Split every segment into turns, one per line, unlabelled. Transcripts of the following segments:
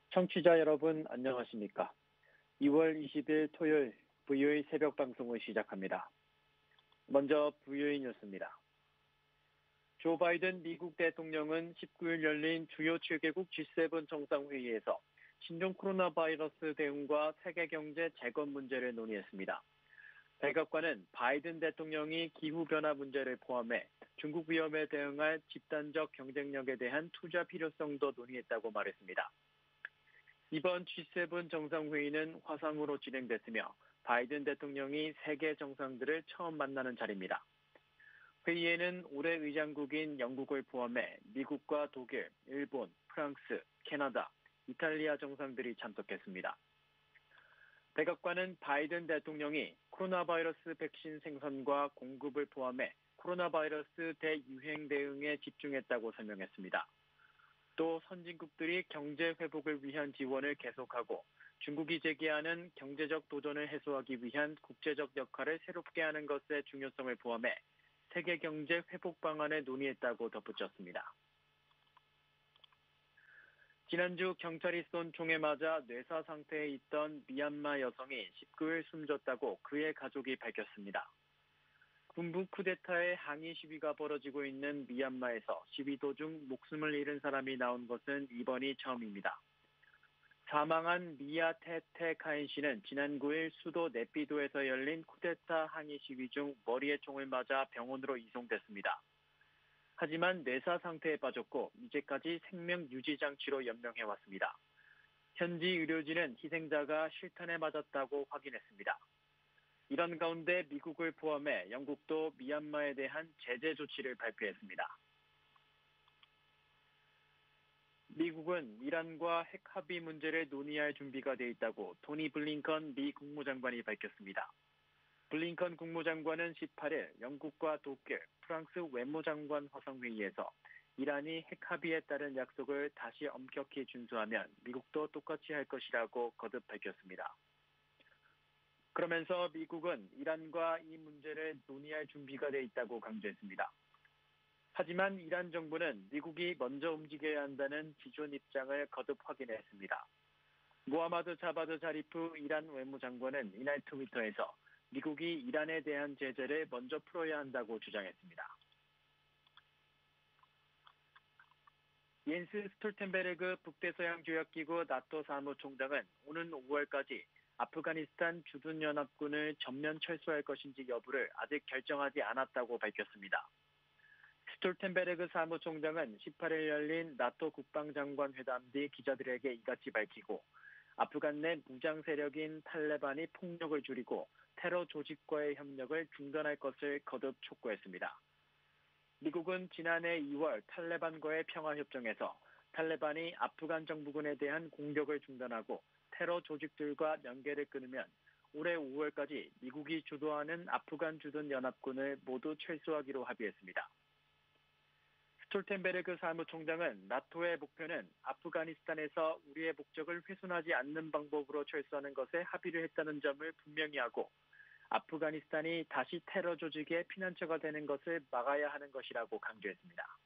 청취자 여러분 안녕하십니까? 2월 20일 토요일 VOE 새벽 방송을 시작합니다. 먼저 VOE 뉴스입니다. 조 바이든 미국 대통령은 19일 열린 주요 7개국 G7 정상회의에서 신종 코로나 바이러스 대응과 세계 경제 재건 문제를 논의했습니다. 백악관은 바이든 대통령이 기후변화 문제를 포함해 중국 위험에 대응할 집단적 경쟁력에 대한 투자 필요성도 논의했다고 말했습니다. 이번 G7 정상회의는 화상으로 진행됐으며 바이든 대통령이 세계 정상들을 처음 만나는 자리입니다. 회의에는 올해 의장국인 영국을 포함해 미국과 독일, 일본, 프랑스, 캐나다, 이탈리아 정상들이 참석했습니다. 백악관은 바이든 대통령이 코로나 바이러스 백신 생산과 공급을 포함해 코로나 바이러스 대유행 대응에 집중했다고 설명했습니다. 또 선진국들이 경제 회복을 위한 지원을 계속하고 중국이 제기하는 경제적 도전을 해소하기 위한 국제적 역할을 새롭게 하는 것의 중요성을 포함해 세계 경제 회복 방안을 논의했다고 덧붙였습니다. 지난주 경찰이 쏜 총에 맞아 뇌사 상태에 있던 미얀마 여성이 19일 숨졌다고 그의 가족이 밝혔습니다. 군부 쿠데타의 항의 시위가 벌어지고 있는 미얀마에서 시위 도중 목숨을 잃은 사람이 나온 것은 이번이 처음입니다. 사망한 미야 테테카인 씨는 지난 9일 수도 네피도에서 열린 쿠데타 항의 시위 중 머리에 총을 맞아 병원으로 이송됐습니다. 하지만 뇌사 상태에 빠졌고 이제까지 생명 유지 장치로 연명해왔습니다. 현지 의료진은 희생자가 실탄에 맞았다고 확인했습니다. 이런 가운데 미국을 포함해 영국도 미얀마에 대한 제재 조치를 발표했습니다. 미국은 이란과 핵 합의 문제를 논의할 준비가 돼 있다고 토니 블링컨 미 국무장관이 밝혔습니다. 블링컨 국무장관은 18일 영국과 독일, 프랑스 외무장관 화상회의에서 이란이 핵 합의에 따른 약속을 다시 엄격히 준수하면 미국도 똑같이 할 것이라고 거듭 밝혔습니다. 그러면서 미국은 이란과 이 문제를 논의할 준비가 돼 있다고 강조했습니다. 하지만 이란 정부는 미국이 먼저 움직여야 한다는 기존 입장을 거듭 확인했습니다. 모하마드 자바드 자리프 이란 외무장관은 이날 트위터에서 미국이 이란에 대한 제재를 먼저 풀어야 한다고 주장했습니다. 옌스 스톨텐베르그 북대서양조약기구 나토 사무총장은 오는 5월까지 아프가니스탄 주둔연합군을 전면 철수할 것인지 여부를 아직 결정하지 않았다고 밝혔습니다. 스톨텐베르그 사무총장은 18일 열린 나토 국방장관 회담 뒤 기자들에게 이같이 밝히고 아프간 내 무장 세력인 탈레반이 폭력을 줄이고 테러 조직과의 협력을 중단할 것을 거듭 촉구했습니다. 미국은 지난해 2월 탈레반과의 평화협정에서 탈레반이 아프간 정부군에 대한 공격을 중단하고 테러 조직들과 연계를 끊으면 올해 5월까지 미국이 주도하는 아프간 주둔 연합군을 모두 철수하기로 합의했습니다. 스톨텐베르그 사무총장은 나토의 목표는 아프가니스탄에서 우리의 목적을 훼손하지 않는 방법으로 철수하는 것에 합의를 했다는 점을 분명히 하고 아프가니스탄이 다시 테러 조직의 피난처가 되는 것을 막아야 하는 것이라고 강조했습니다.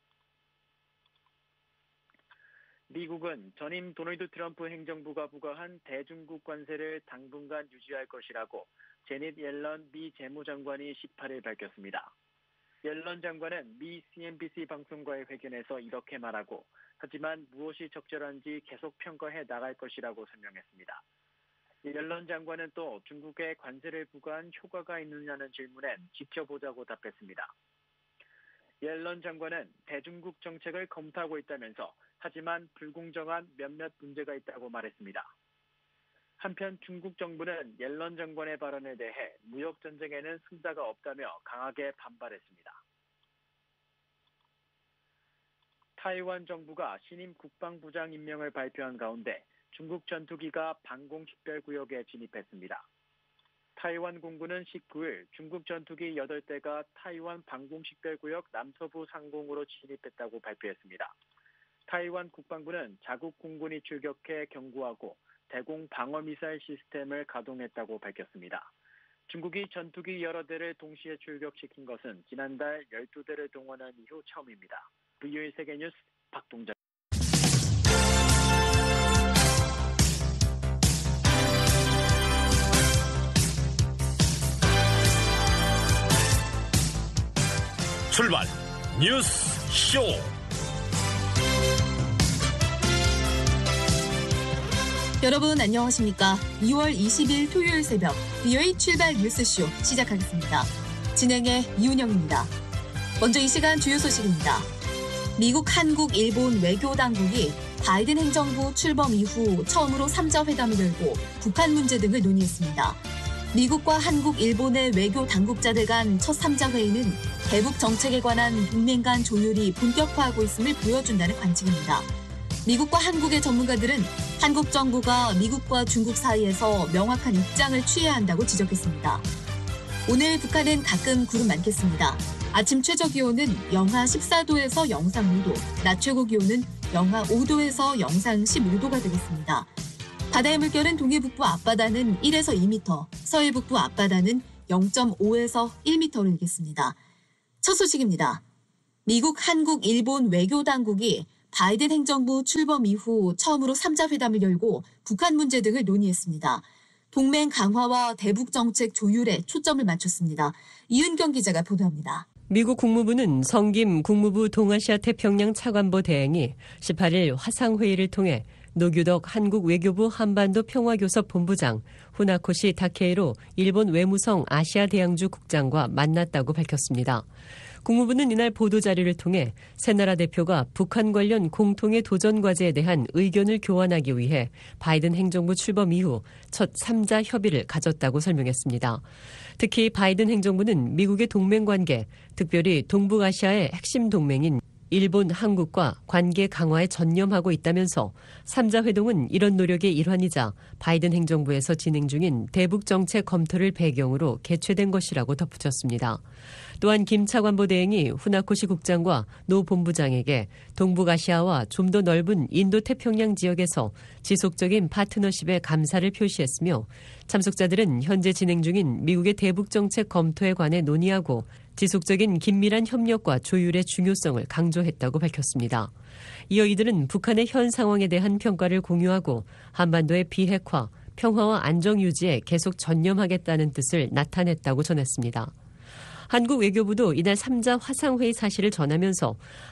미국은 전임 도널드 트럼프 행정부가 부과한 대중국 관세를 당분간 유지할 것이라고 제닛 옐런 미 재무장관이 18일 밝혔습니다. 옐런 장관은 미 CNBC 방송과의 회견에서 이렇게 말하고 하지만 무엇이 적절한지 계속 평가해 나갈 것이라고 설명했습니다. 옐런 장관은 또 중국에 관세를 부과한 효과가 있느냐는 질문엔 지켜보자고 답했습니다. 옐런 장관은 대중국 정책을 검토하고 있다면서 하지만 불공정한 몇몇 문제가 있다고 말했습니다. 한편 중국 정부는 옐런 장관의 발언에 대해 무역 전쟁에는 승자가 없다며 강하게 반발했습니다. 타이완 정부가 신임 국방부장 임명을 발표한 가운데 중국 전투기가 방공식별구역에 진입했습니다. 타이완 공군은 19일 중국 전투기 8대가 타이완 방공식별구역 남서부 상공으로 진입했다고 발표했습니다. 타이완 국방부는 자국 공군이 출격해 경고하고 대공 방어미사일 시스템을 가동했다고 밝혔습니다. 중국이 전투기 여러 대를 동시에 출격시킨 것은 지난달 12대를 동원한 이후 처음입니다. VOE 세계뉴스 박동자.
출발 뉴스 쇼.
여러분 안녕하십니까? 2월 20일 토요일 새벽 VOA 출발 뉴스쇼 시작하겠습니다. 진행의 이윤영입니다. 먼저 이 시간 주요 소식입니다. 미국, 한국, 일본 외교 당국이 바이든 행정부 출범 이후 처음으로 3자 회담을 열고 북한 문제 등을 논의했습니다. 미국과 한국, 일본의 외교 당국자들 간 첫 3자 회의는 대북 정책에 관한 동맹 간 조율이 본격화하고 있음을 보여준다는 관측입니다. 미국과 한국의 전문가들은 한국 정부가 미국과 중국 사이에서 명확한 입장을 취해야 한다고 지적했습니다. 오늘 북한은 가끔 구름 많겠습니다. 아침 최저 기온은 영하 14도에서 영상 5도, 낮 최고 기온은 영하 5도에서 영상 15도가 되겠습니다. 바다의 물결은 동해 북부 앞바다는 1에서 2m, 서해 북부 앞바다는 0.5에서 1m를 일겠습니다. 첫 소식입니다. 미국, 한국, 일본 외교 당국이 바이든 행정부 출범 이후 처음으로 3자 회담을 열고 북한 문제 등을 논의했습니다. 동맹 강화와 대북 정책 조율에 초점을 맞췄습니다. 이은경 기자가 보도합니다.
미국 국무부는 성김 국무부 동아시아 태평양 차관보 대행이 18일 화상회의를 통해 노규덕 한국 외교부 한반도 평화교섭 본부장, 후나코시 다케이로 일본 외무성 아시아 대양주 국장과 만났다고 밝혔습니다. 국무부는 이날 보도자료를 통해 세 나라 대표가 북한 관련 공통의 도전 과제에 대한 의견을 교환하기 위해 바이든 행정부 출범 이후 첫 3자 협의를 가졌다고 설명했습니다. 특히 바이든 행정부는 미국의 동맹관계, 특별히 동북아시아의 핵심 동맹인 일본, 한국과 관계 강화에 전념하고 있다면서 3자 회동은 이런 노력의 일환이자 바이든 행정부에서 진행 중인 대북 정책 검토를 배경으로 개최된 것이라고 덧붙였습니다. 또한 김 차관보 대행이 후나코시 국장과 노 본부장에게 동북아시아와 좀 더 넓은 인도태평양 지역에서 지속적인 파트너십에 감사를 표시했으며 참석자들은 현재 진행 중인 미국의 대북 정책 검토에 관해 논의하고 지속적인 긴밀한 협력과 조율의 중요성을 강조했다고 밝혔습니다. 이어 이들은 북한의 현 상황에 대한 평가를 공유하고 한반도의 비핵화, 평화와 안정 유지에 계속 전념하겠다는 뜻을 나타냈다고 전했습니다. 한국 외교부도 이날 3자 화상회의 사실을 전하면서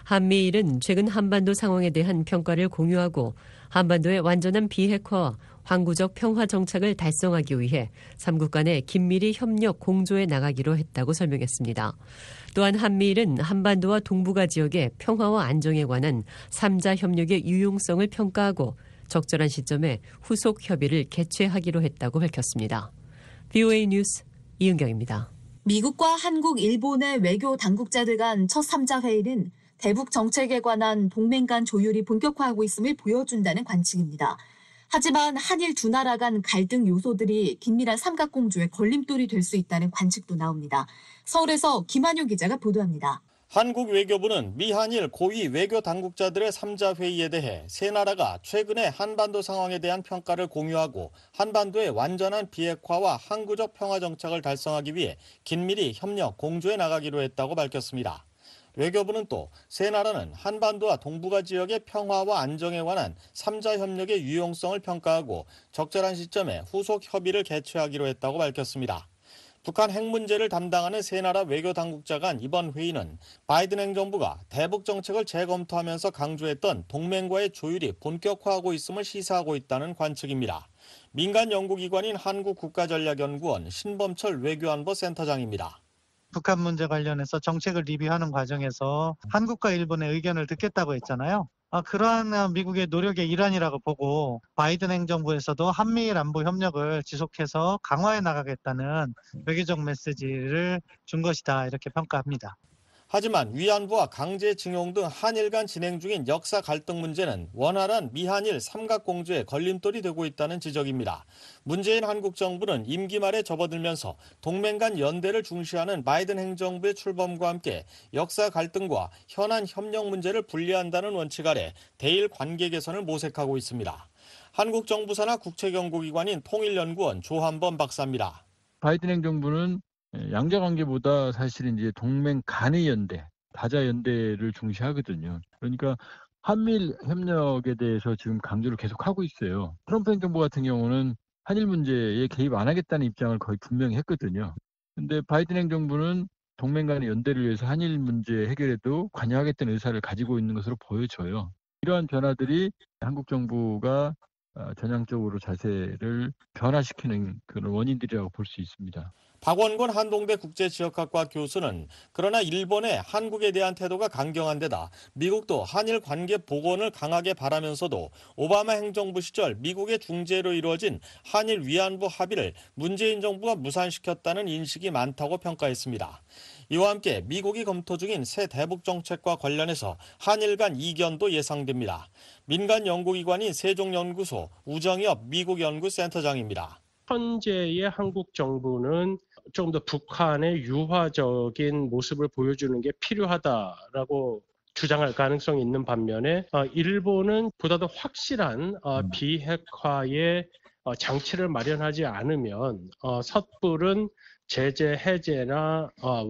한미일은 최근 한반도 상황에 대한 평가를 공유하고 한반도의 완전한 비핵화와 항구적 평화 정착을 달성하기 위해 3국 간의 긴밀히 협력 공조해 나가기로 했다고 설명했습니다. 또한 한미일은 한반도와 동북아 지역의 평화와 안정에 관한 3자 협력의 유용성을 평가하고 적절한 시점에 후속 협의를 개최하기로 했다고 밝혔습니다. VOA 뉴스 이은경입니다.
미국과 한국, 일본의 외교 당국자들 간 첫 3자 회의는 대북 정책에 관한 동맹 간 조율이 본격화하고 있음을 보여준다는 관측입니다. 하지만 한일 두 나라 간 갈등 요소들이 긴밀한 삼각공조의 걸림돌이 될 수 있다는 관측도 나옵니다. 서울에서 김한효 기자가 보도합니다.
한국 외교부는 미한일 고위 외교 당국자들의 3자 회의에 대해 세 나라가 최근의 한반도 상황에 대한 평가를 공유하고 한반도의 완전한 비핵화와 항구적 평화 정착을 달성하기 위해 긴밀히 협력 공조해 나가기로 했다고 밝혔습니다. 외교부는 또 세 나라는 한반도와 동북아 지역의 평화와 안정에 관한 3자 협력의 유용성을 평가하고 적절한 시점에 후속 협의를 개최하기로 했다고 밝혔습니다. 북한 핵 문제를 담당하는 세 나라 외교 당국자 간 이번 회의는 바이든 행정부가 대북 정책을 재검토하면서 강조했던 동맹과의 조율이 본격화하고 있음을 시사하고 있다는 관측입니다. 민간 연구기관인 한국국가전략연구원 신범철 외교안보 센터장입니다.
북한 문제 관련해서 정책을 리뷰하는 과정에서 한국과 일본의 의견을 듣겠다고 했잖아요. 그러한 미국의 노력의 일환이라고 보고 바이든 행정부에서도 한미일 안보 협력을 지속해서 강화해 나가겠다는 외교적 메시지를 준 것이다 이렇게 평가합니다.
하지만 위안부와 강제징용 등 한일 간 진행 중인 역사 갈등 문제는 원활한 미한일 삼각공조에 걸림돌이 되고 있다는 지적입니다. 문재인 한국 정부는 임기 말에 접어들면서 동맹 간 연대를 중시하는 바이든 행정부의 출범과 함께 역사 갈등과 현안 협력 문제를 분리한다는 원칙 아래 대일 관계 개선을 모색하고 있습니다. 한국 정부 산하 국책연구기관인 통일연구원 조한범 박사입니다.
바이든 행정부는 양자관계보다 사실 이제 동맹 간의 연대, 다자 연대를 중시하거든요. 그러니까 한미일 협력에 대해서 지금 강조를 계속하고 있어요. 트럼프 행정부 같은 경우는 한일 문제에 개입 안 하겠다는 입장을 거의 분명히 했거든요. 근데 바이든 행정부는 동맹 간의 연대를 위해서 한일 문제 해결에도 관여하겠다는 의사를 가지고 있는 것으로 보여져요. 이러한 변화들이 한국 정부가 전향적으로 자세를 변화시키는 그런 원인들이라고 볼 수 있습니다.
박원곤 한동대 국제지역학과 교수는 그러나 일본의 한국에 대한 태도가 강경한 데다 미국도 한일 관계 복원을 강하게 바라면서도 오바마 행정부 시절 미국의 중재로 이루어진 한일 위안부 합의를 문재인 정부가 무산시켰다는 인식이 많다고 평가했습니다. 이와 함께 미국이 검토 중인 새 대북 정책과 관련해서 한일 간 이견도 예상됩니다. 민간 연구기관인 세종연구소 우정엽 미국 연구센터장입니다.
현재의 한국 정부는 조금 더 북한의 유화적인 모습을 보여주는 게 필요하다라고 주장할 가능성이 있는 반면에 일본은 보다 더 확실한 비핵화의 장치를 마련하지 않으면 섣부른 제재 해제나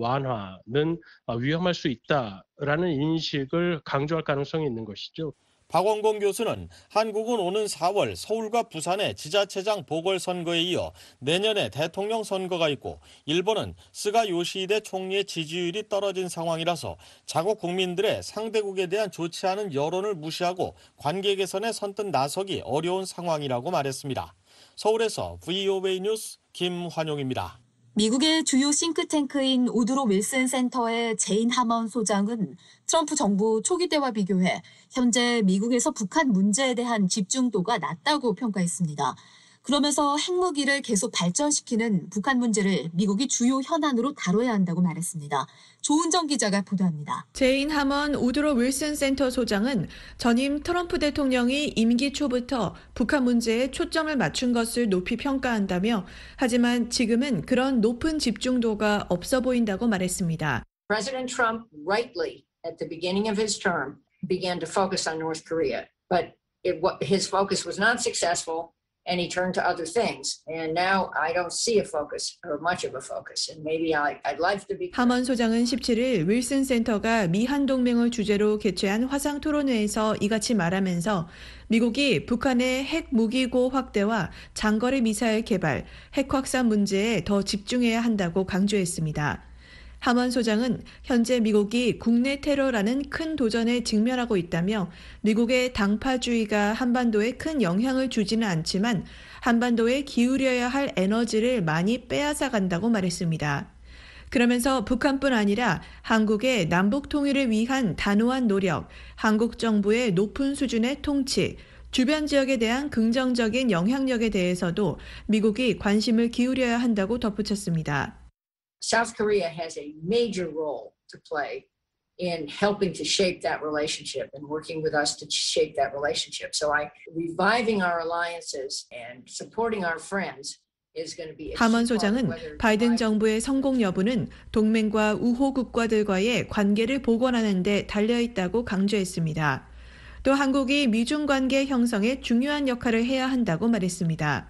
완화는 위험할 수 있다라는 인식을 강조할 가능성이 있는 것이죠.
박원곤 교수는 한국은 오는 4월 서울과 부산의 지자체장 보궐선거에 이어 내년에 대통령 선거가 있고 일본은 스가 요시히데 총리의 지지율이 떨어진 상황이라서 자국 국민들의 상대국에 대한 좋지 않은 여론을 무시하고 관계 개선에 선뜻 나서기 어려운 상황이라고 말했습니다. 서울에서 VOA 뉴스 김환용입니다.
미국의 주요 싱크탱크인 우드로 윌슨 센터의 제인 하먼 소장은 트럼프 정부 초기 때와 비교해 현재 미국에서 북한 문제에 대한 집중도가 낮다고 평가했습니다. 그러면서 핵무기를 계속 발전시키는 북한 문제를 미국이 주요 현안으로 다뤄야 한다고 말했습니다. 조은정 기자가 보도합니다.
제인 하먼 우드로 윌슨 센터 소장은 전임 트럼프 대통령이 임기 초부터 북한 문제에 초점을 맞춘 것을 높이 평가한다며 하지만 지금은 그런 높은 집중도가 없어 보인다고 말했습니다.
President Trump rightly at the beginning of his term began to focus on North Korea, but his focus was not successful. And he turned to other things. And now I don't see a focus or much of a focus. And maybe I'd like to be.
하먼 소장은 17일 윌슨 센터가 미한 동맹을 주제로 개최한 화상 토론회에서 이같이 말하면서 미국이 북한의 핵 무기고 확대와 장거리 미사일 개발, 핵 확산 문제에 더 집중해야 한다고 강조했습니다. 하먼 소장은 현재 미국이 국내 테러라는 큰 도전에 직면하고 있다며 미국의 당파주의가 한반도에 큰 영향을 주지는 않지만 한반도에 기울여야 할 에너지를 많이 빼앗아 간다고 말했습니다. 그러면서 북한뿐 아니라 한국의 남북 통일을 위한 단호한 노력, 한국 정부의 높은 수준의 통치, 주변 지역에 대한 긍정적인 영향력에 대해서도 미국이 관심을 기울여야 한다고 덧붙였습니다.
South Korea has a major role to play in helping to shape that relationship and working with us to shape that relationship. So reviving our alliances and supporting our friends is going to be a key part.
하먼 소장은 바이든 정부의 성공 여부는 동맹과 우호 국가들과의 관계를 복원하는 데 달려 있다고 강조했습니다. 또 한국이 미중 관계 형성에 중요한 역할을 해야 한다고 말했습니다.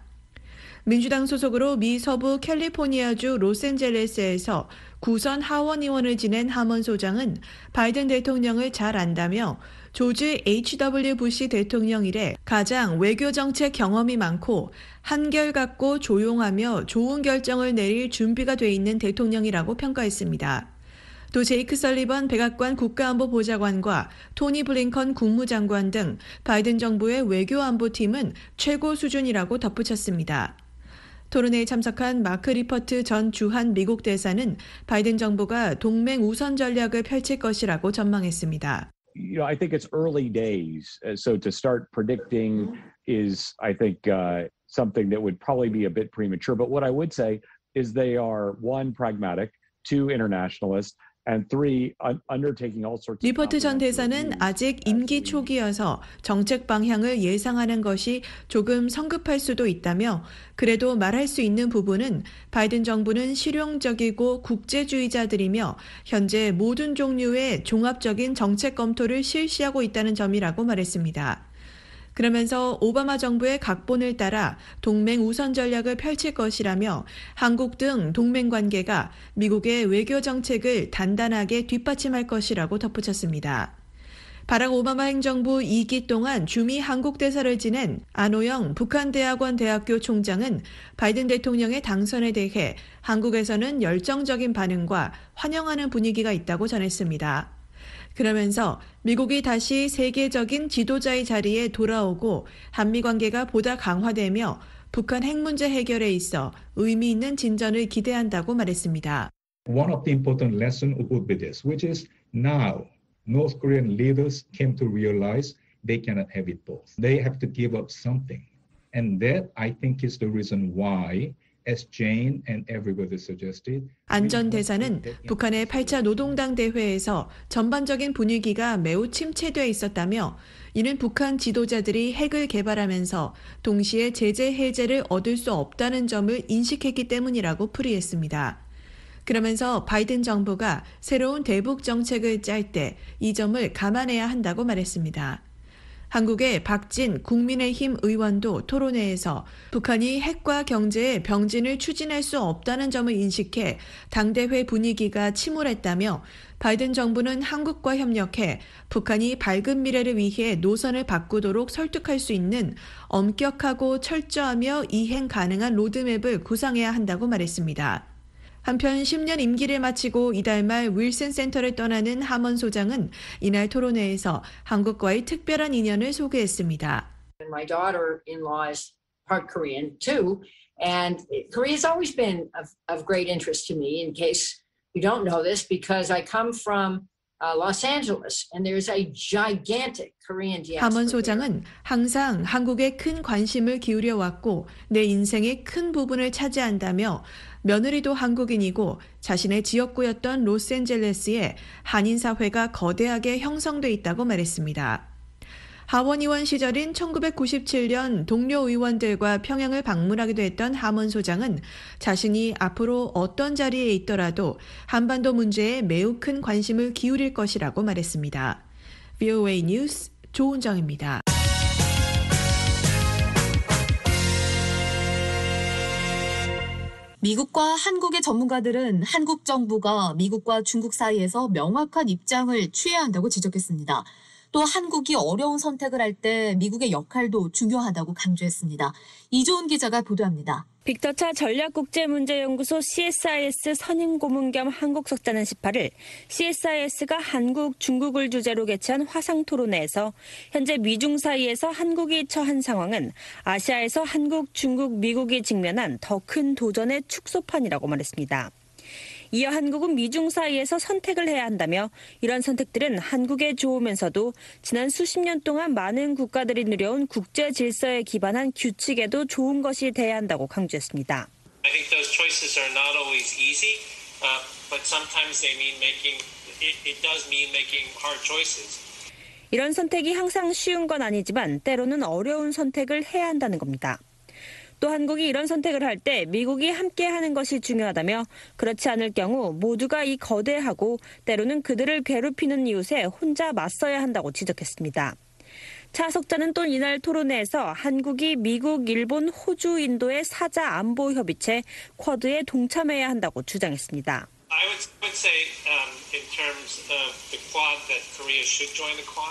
민주당 소속으로 미 서부 캘리포니아주 로스앤젤레스에서 구선 하원 의원을 지낸 하먼 소장은 바이든 대통령을 잘 안다며 조지 H.W. 부시 대통령 이래 가장 외교정책 경험이 많고 한결같고 조용하며 좋은 결정을 내릴 준비가 돼 있는 대통령이라고 평가했습니다. 또 제이크 설리번 백악관 국가안보보좌관과 토니 블링컨 국무장관 등 바이든 정부의 외교안보팀은 최고 수준이라고 덧붙였습니다. 토론회에 참석한 마크 리퍼트 전 주한 미국 대사는 바이든 정부가 동맹 우선 전략을 펼칠 것이라고 전망했습니다.
I think it's early days, so to start predicting is, I think, something that would probably be a bit premature. But what I would say is they are, one, pragmatic, two, internationalist.
리퍼트 전 대사는 아직 임기 초기여서 정책 방향을 예상하는 것이 조금 성급할 수도 있다며 그래도 말할 수 있는 부분은 바이든 정부는 실용적이고 국제주의자들이며 현재 모든 종류의 종합적인 정책 검토를 실시하고 있다는 점이라고 말했습니다. 그러면서 오바마 정부의 각본을 따라 동맹 우선 전략을 펼칠 것이라며 한국 등 동맹 관계가 미국의 외교 정책을 단단하게 뒷받침할 것이라고 덧붙였습니다. 바락 오바마 행정부 2기 동안 주미 한국 대사를 지낸 안호영 북한대학원 대학교 총장은 바이든 대통령의 당선에 대해 한국에서는 열정적인 반응과 환영하는 분위기가 있다고 전했습니다. 그러면서 미국이 다시 세계적인 지도자의 자리에 돌아오고 한미 관계가 보다 강화되며 북한 핵 문제 해결에 있어 의미 있는 진전을 기대한다고 말했습니다.
One of the important lessons would be this, which is now North Korean leaders came to realize they cannot have it both. They have to give up something. And that, I think, is the reason why, as Jane and everybody suggested,
안 전 대사는 북한의 8차 노동당 대회에서 전반적인 분위기가 매우 침체되어 있었다며 이는 북한 지도자들이 핵을 개발하면서 동시에 제재 해제를 얻을 수 없다는 점을 인식했기 때문이라고 풀이했습니다. 그러면서 바이든 정부가 새로운 대북 정책을 짤 때 이 점을 감안해야 한다고 말했습니다. 한국의 박진 국민의힘 의원도 토론회에서 북한이 핵과 경제의 병진을 추진할 수 없다는 점을 인식해 당대회 분위기가 침울했다며 바이든 정부는 한국과 협력해 북한이 밝은 미래를 위해 노선을 바꾸도록 설득할 수 있는 엄격하고 철저하며 이행 가능한 로드맵을 구상해야 한다고 말했습니다. 한편 10년 임기를 마치고 이달 말 윌슨 센터를 떠나는 하먼 소장은 이날 토론회에서 한국과의 특별한 인연을 소개했습니다.
My daughter-in-law is part Korean too, and Korea has always been of great interest to me. In case you don't know this, because I come from Los Angeles, and there's a gigantic Korean diaspora.
하먼 소장은 항상 한국에 큰 관심을 기울여 왔고 내 인생의 큰 부분을 차지한다며 며느리도 한국인이고 자신의 지역구였던 로스앤젤레스에 한인 사회가 거대하게 형성돼 있다고 말했습니다. 하원 의원 시절인 1997년 동료 의원들과 평양을 방문하기도 했던 하먼 소장은 자신이 앞으로 어떤 자리에 있더라도 한반도 문제에 매우 큰 관심을 기울일 것이라고 말했습니다. VOA 뉴스 조은정입니다.
미국과 한국의 전문가들은 한국 정부가 미국과 중국 사이에서 명확한 입장을 취해야 한다고 지적했습니다. 또 한국이 어려운 선택을 할 때 미국의 역할도 중요하다고 강조했습니다. 이조은 기자가 보도합니다.
빅터차 전략국제문제연구소 CSIS 선임 고문 겸 한국석자는 18일 CSIS가 한국, 중국을 주제로 개최한 화상토론회에서 현재 미중 사이에서 한국이 처한 상황은 아시아에서 한국, 중국, 미국이 직면한 더 큰 도전의 축소판이라고 말했습니다. 이어 한국은 미중 사이에서 선택을 해야 한다며 이런 선택들은 한국에 좋으면서도 지난 수십 년 동안 많은 국가들이 누려온 국제 질서에 기반한 규칙에도 좋은 것이 돼야 한다고 강조했습니다.
I think those choices are not always easy, but sometimes they mean it does mean making hard choices.
이런 선택이 항상 쉬운 건 아니지만 때로는 어려운 선택을 해야 한다는 겁니다. 또 한국이 이런 선택을 할 때 미국이 함께하는 것이 중요하다며 그렇지 않을 경우 모두가 이 거대하고 때로는 그들을 괴롭히는 이웃에 혼자 맞서야 한다고 지적했습니다. 차 석자는 또 이날 토론회에서 한국이 미국, 일본, 호주, 인도의 사자 안보 협의체 쿼드에 동참해야 한다고 주장했습니다.
I would say in terms of the Quad that Korea should join the Quad.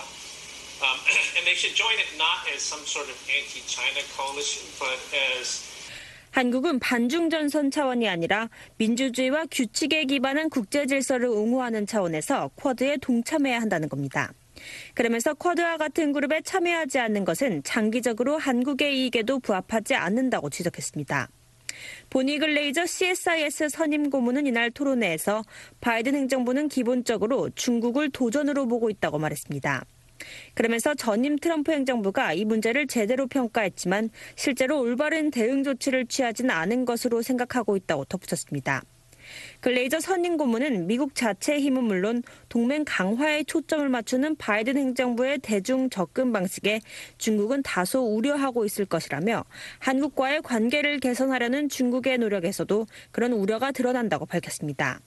And they should join it not as some sort of anti-China coalition, but as
한국은 반중전선 차원이 아니라 민주주의와 규칙에 기반한 국제 질서를 옹호하는 차원에서 쿼드에 동참해야 한다는 겁니다. 그러면서 쿼드와 같은 그룹에 참여하지 않는 것은 장기적으로 한국의 이익에도 부합하지 않는다고 지적했습니다. 보니 글레이저 CSIS 선임 고문은 이날 토론회에서 바이든 행정부는 기본적으로 중국을 도전으로 보고 있다고 말했습니다. 그러면서 전임 트럼프 행정부가 이 문제를 제대로 평가했지만 실제로 올바른 대응 조치를 취하지는 않은 것으로 생각하고 있다고 덧붙였습니다. 글레이저 선임 고문은 미국 자체의 힘은 물론 동맹 강화에 초점을 맞추는 바이든 행정부의 대중 접근 방식에 중국은 다소 우려하고 있을 것이라며 한국과의 관계를 개선하려는 중국의 노력에서도 그런 우려가 드러난다고 밝혔습니다.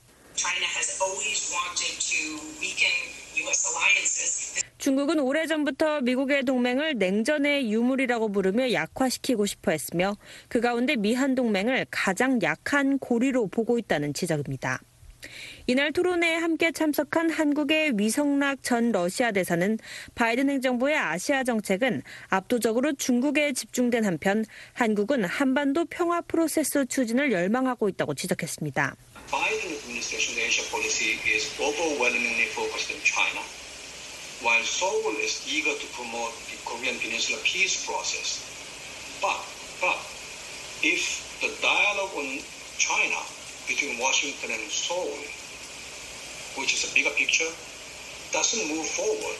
중국은 오래전부터 미국의 동맹을 냉전의 유물이라고 부르며 약화시키고 싶어 했으며 그 가운데 미한 동맹을 가장 약한 고리로 보고 있다는 지적입니다. 이날 토론회에 함께 참석한 한국의 위성락 전 러시아 대사는 바이든 행정부의 아시아 정책은 압도적으로 중국에 집중된 한편 한국은 한반도 평화 프로세스 추진을 열망하고 있다고 지적했습니다.
Biden administration's Asia policy is overwhelmingly focused on China, while Seoul is eager to promote the Korean Peninsula peace process. But if the dialogue on China between Washington and Seoul, which is a bigger picture, doesn't move forward.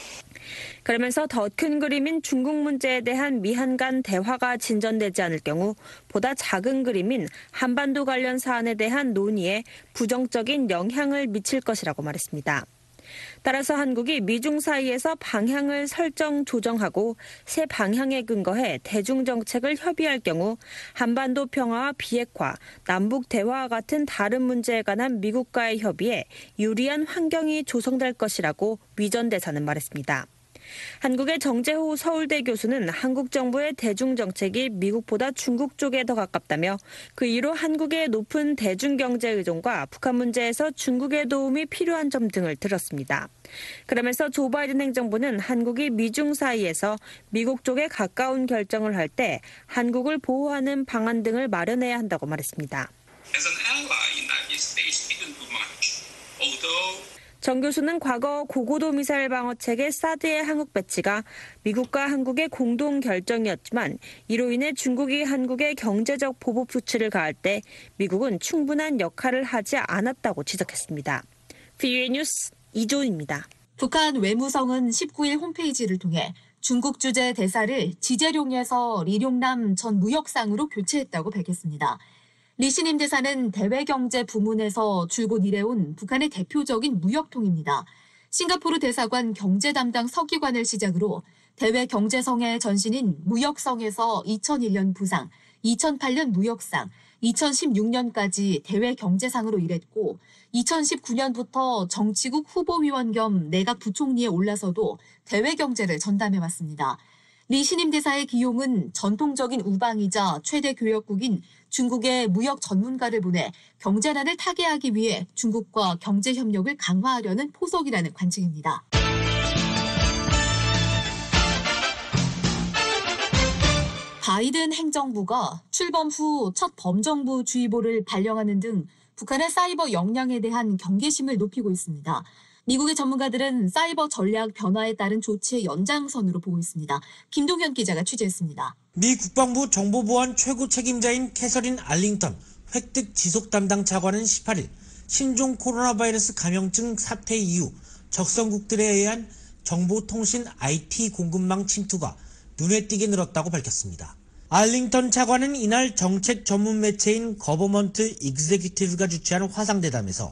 그러면서 더 큰 그림인 중국 문제에 대한 미한 간 대화가 진전되지 않을 경우 보다 작은 그림인 한반도 관련 사안에 대한 논의에 부정적인 영향을 미칠 것이라고 말했습니다. 따라서 한국이 미중 사이에서 방향을 조정하고 새 방향에 근거해 대중정책을 협의할 경우 한반도 평화와 비핵화, 남북 대화와 같은 다른 문제에 관한 미국과의 협의에 유리한 환경이 조성될 것이라고 위 전 대사는 말했습니다. 한국의 정재호 서울대 교수는 한국 정부의 대중정책이 미국보다 중국 쪽에 더 가깝다며 그 이유로 한국의 높은 대중경제 의존과 북한 문제에서 중국의 도움이 필요한 점 등을 들었습니다. 그러면서 조 바이든 행정부는 한국이 미중 사이에서 미국 쪽에 가까운 결정을 할 때 한국을 보호하는 방안 등을 마련해야 한다고 말했습니다.
As an ally, United States didn't do much, although
정 교수는 과거 고고도 미사일 방어 체계 사드의 한국 배치가 미국과 한국의 공동 결정이었지만 이로 인해 중국이 한국의 경제적 보복 조치를 가할 때 미국은 충분한 역할을 하지 않았다고 지적했습니다. VOA 뉴스 이조은입니다.
북한 외무성은 19일 홈페이지를 통해 중국 주재 대사를 지재룡에서 리룡남 전 무역상으로 교체했다고 밝혔습니다. 리 신임 대사는 대외경제 부문에서 줄곧 일해온 북한의 대표적인 무역통입니다. 싱가포르 대사관 경제 담당 서기관을 시작으로 대외경제성의 전신인 무역성에서 2001년 부상, 2008년 무역상, 2016년까지 대외경제상으로 일했고 2019년부터 정치국 후보위원 겸 내각 부총리에 올라서도 대외경제를 전담해왔습니다. 리 신임 대사의 기용은 전통적인 우방이자 최대 교역국인 중국의 무역 전문가를 보내 경제난을 타개하기 위해 중국과 경제 협력을 강화하려는 포석이라는 관측입니다. 바이든 행정부가 출범 후 첫 범정부주의보를 발령하는 등 북한의 사이버 역량에 대한 경계심을 높이고 있습니다. 미국의 전문가들은 사이버 전략 변화에 따른 조치의 연장선으로 보고 있습니다. 김동현 기자가 취재했습니다.
미 국방부 정보보안 최고 책임자인 캐서린 알링턴 획득 지속 담당 차관은 18일 신종 코로나 바이러스 감염증 사태 이후 적성국들에 의한 정보통신 IT 공급망 침투가 눈에 띄게 늘었다고 밝혔습니다. 알링턴 차관은 이날 정책 전문 매체인 거버먼트 익제큐티브가 주최한 화상대담에서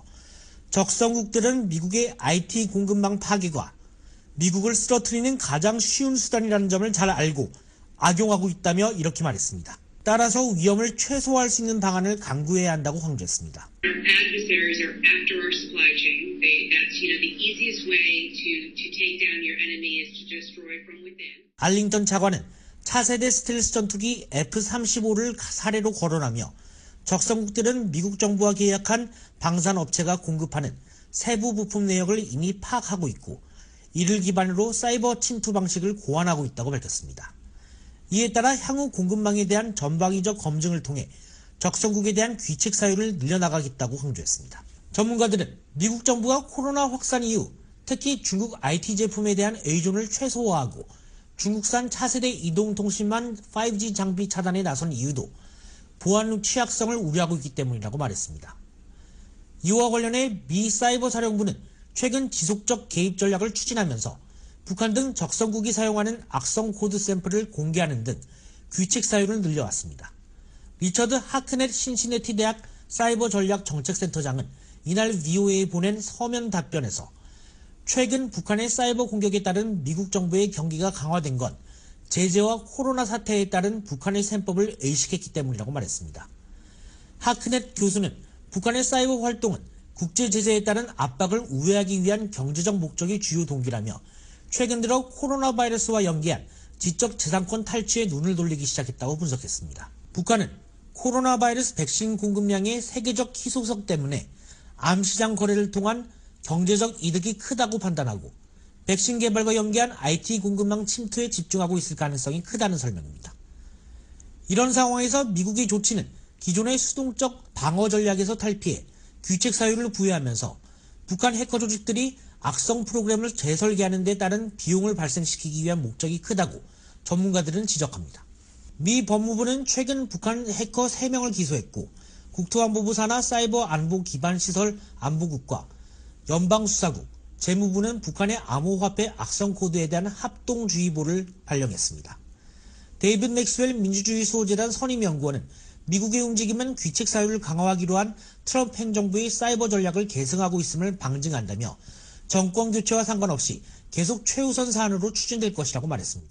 적성국들은 미국의 IT 공급망 파괴가 미국을 쓰러뜨리는 가장 쉬운 수단이라는 점을 잘 알고 악용하고 있다며 이렇게 말했습니다. 따라서 위험을 최소화할 수 있는 방안을 강구해야 한다고 강조했습니다.
Adversaries are after our supply chain. That's the easiest way to take down your enemy is to destroy from within.
알링턴 차관은 차세대 스텔스 전투기 F-35를 사례로 거론하며 적성국들은 미국 정부와 계약한 방산업체가 공급하는 세부 부품 내역을 이미 파악하고 있고 이를 기반으로 사이버 침투 방식을 고안하고 있다고 밝혔습니다. 이에 따라 향후 공급망에 대한 전방위적 검증을 통해 적성국에 대한 귀책 사유를 늘려나가겠다고 강조했습니다. 전문가들은 미국 정부가 코로나 확산 이후 특히 중국 IT 제품에 대한 의존을 최소화하고 중국산 차세대 이동통신망 5G 장비 차단에 나선 이유도 보안 취약성을 우려하고 있기 때문이라고 말했습니다. 이와 관련해 미 사이버 사령부는 최근 지속적 개입 전략을 추진하면서 북한 등 적성국이 사용하는 악성 코드 샘플을 공개하는 등 귀책 사유를 늘려왔습니다. 리처드 하크넷 신시내티 대학 사이버 전략 정책센터장은 이날 VOA에 보낸 서면 답변에서 최근 북한의 사이버 공격에 따른 미국 정부의 경계가 강화된 건 제재와 코로나 사태에 따른 북한의 셈법을 의식했기 때문이라고 말했습니다. 하크넷 교수는 북한의 사이버 활동은 국제 제재에 따른 압박을 우회하기 위한 경제적 목적이 주요 동기라며 최근 들어 코로나 바이러스와 연계한 지적 재산권 탈취에 눈을 돌리기 시작했다고 분석했습니다. 북한은 코로나 바이러스 백신 공급량의 세계적 희소성 때문에 암시장 거래를 통한 경제적 이득이 크다고 판단하고 백신 개발과 연계한 IT 공급망 침투에 집중하고 있을 가능성이 크다는 설명입니다. 이런 상황에서 미국의 조치는 기존의 수동적 방어 전략에서 탈피해 귀책 사유를 부여하면서 북한 해커 조직들이 악성 프로그램을 재설계하는 데 따른 비용을 발생시키기 위한 목적이 크다고 전문가들은 지적합니다. 미 법무부는 최근 북한 해커 3명을 기소했고 국토안보부 산하 사이버 안보 기반 시설 안보국과 연방수사국, 재무부는 북한의 암호화폐 악성 코드에 대한 합동주의보를 발령했습니다. 데이빗 맥스웰 민주주의 수호재단 선임연구원은 미국의 움직임은 귀책 사유를 강화하기로 한 트럼프 행정부의 사이버 전략을 계승하고 있음을 방증한다며 정권 교체와 상관없이 계속 최우선 사안으로 추진될 것이라고 말했습니다.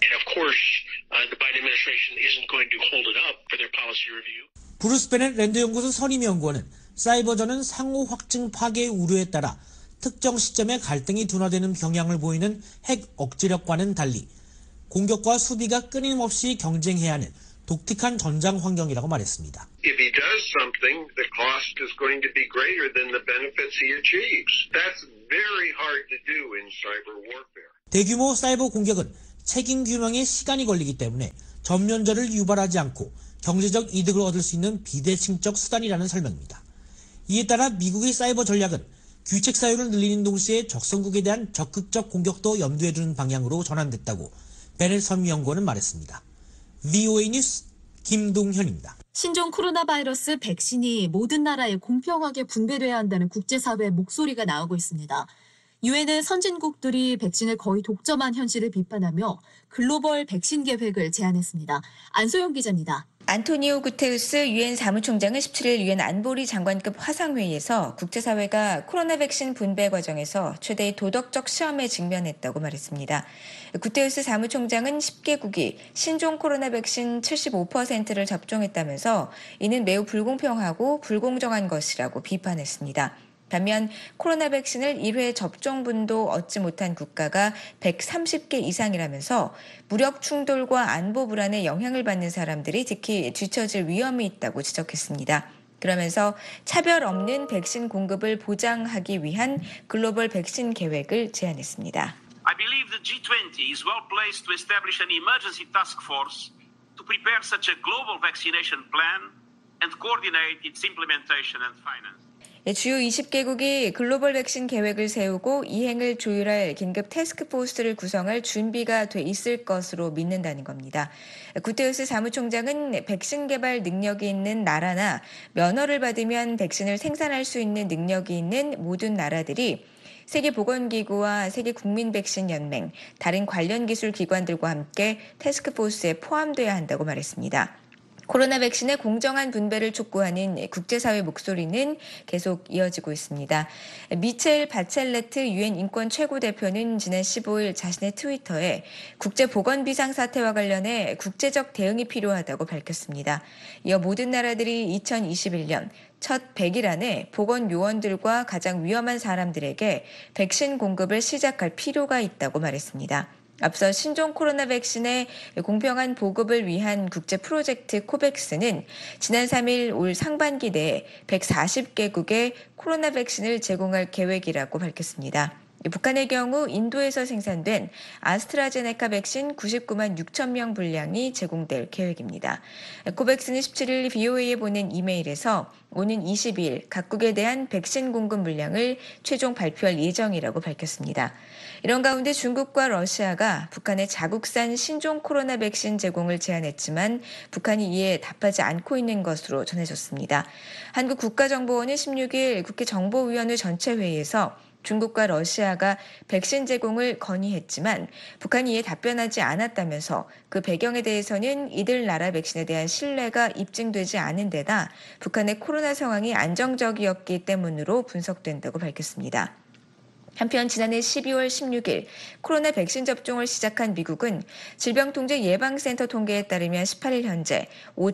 브루스 베넷 랜드 연구소 선임연구원은 사이버전은 상호 확증 파괴의 우려에 따라 특정 시점에 갈등이 둔화되는 경향을 보이는 핵 억지력과는 달리 공격과 수비가 끊임없이 경쟁해야 하는 독특한 전장 환경이라고 말했습니다.
If he does something, the cost is going to be greater than the benefits he achieves. That's very hard to do in cyber warfare.
대규모 사이버 공격은 책임 규명에 시간이 걸리기 때문에 전면전을 유발하지 않고 경제적 이득을 얻을 수 있는 비대칭적 수단이라는 설명입니다. 이에 따라 미국의 사이버 전략은 귀책 사유를 늘리는 동시에 적성국에 대한 적극적 공격도 염두에 두는 방향으로 전환됐다고 베넷 선임연구원은 말했습니다. VOA 뉴스 김동현입니다.
신종 코로나 바이러스 백신이 모든 나라에 공평하게 분배돼야 한다는 국제사회의 목소리가 나오고 있습니다. 유엔은 선진국들이 백신을 거의 독점한 현실을 비판하며 글로벌 백신 계획을 제안했습니다. 안소영 기자입니다.
안토니오 구테우스 유엔 사무총장은 17일 유엔 안보리 장관급 화상회의에서 국제사회가 코로나 백신 분배 과정에서 최대의 도덕적 시험에 직면했다고 말했습니다. 구테우스 사무총장은 10개국이 신종 코로나 백신 75%를 접종했다면서 이는 매우 불공평하고 불공정한 것이라고 비판했습니다. 반면 코로나 백신을 1회 접종분도 얻지 못한 국가가 130개 이상이라면서 무력 충돌과 안보 불안에 영향을 받는 사람들이 특히 뒤처질 위험이 있다고 지적했습니다. 그러면서 차별 없는 백신 공급을 보장하기 위한 글로벌 백신 계획을 제안했습니다.
I believe the G20 is well placed to establish an emergency task force to prepare such a global vaccination plan and coordinate its implementation and finance.
주요 20개국이 글로벌 백신 계획을 세우고 이행을 조율할 긴급 태스크포스를 구성할 준비가 돼 있을 것으로 믿는다는 겁니다. 구테우스 사무총장은 백신 개발 능력이 있는 나라나 면허를 받으면 백신을 생산할 수 있는 능력이 있는 모든 나라들이 세계보건기구와 세계국민백신연맹, 다른 관련 기술 기관들과 함께 태스크포스에 포함돼야 한다고 말했습니다. 코로나 백신의 공정한 분배를 촉구하는 국제사회 목소리는 계속 이어지고 있습니다. 미첼 바첼레트 유엔 인권 최고대표는 지난 15일 자신의 트위터에 국제보건비상사태와 관련해 국제적 대응이 필요하다고 밝혔습니다. 이어 모든 나라들이 2021년 첫 100일 안에 보건요원들과 가장 위험한 사람들에게 백신 공급을 시작할 필요가 있다고 말했습니다. 앞서 신종 코로나 백신의 공평한 보급을 위한 국제 프로젝트 코백스는 지난 3일 올 상반기 내에 140개국에 코로나 백신을 제공할 계획이라고 밝혔습니다. 북한의 경우 인도에서 생산된 아스트라제네카 백신 99만 6천 명 분량이 제공될 계획입니다. 코백스는 17일 BOA에 보낸 이메일에서 오는 22일 각국에 대한 백신 공급 물량을 최종 발표할 예정이라고 밝혔습니다. 이런 가운데 중국과 러시아가 북한의 자국산 신종 코로나 백신 제공을 제안했지만 북한이 이에 답하지 않고 있는 것으로 전해졌습니다. 한국 국가정보원은 16일 국회 정보위원회 전체 회의에서 중국과 러시아가 백신 제공을 건의했지만 북한이 이에 답변하지 않았다면서 그 배경에 대해서는 이들 나라 백신에 대한 신뢰가 입증되지 않은 데다 북한의 코로나 상황이 안정적이었기 때문으로 분석된다고 밝혔습니다. 한편 지난해 12월 16일 코로나 백신 접종을 시작한 미국은 질병통제예방센터 통계에 따르면 18일 현재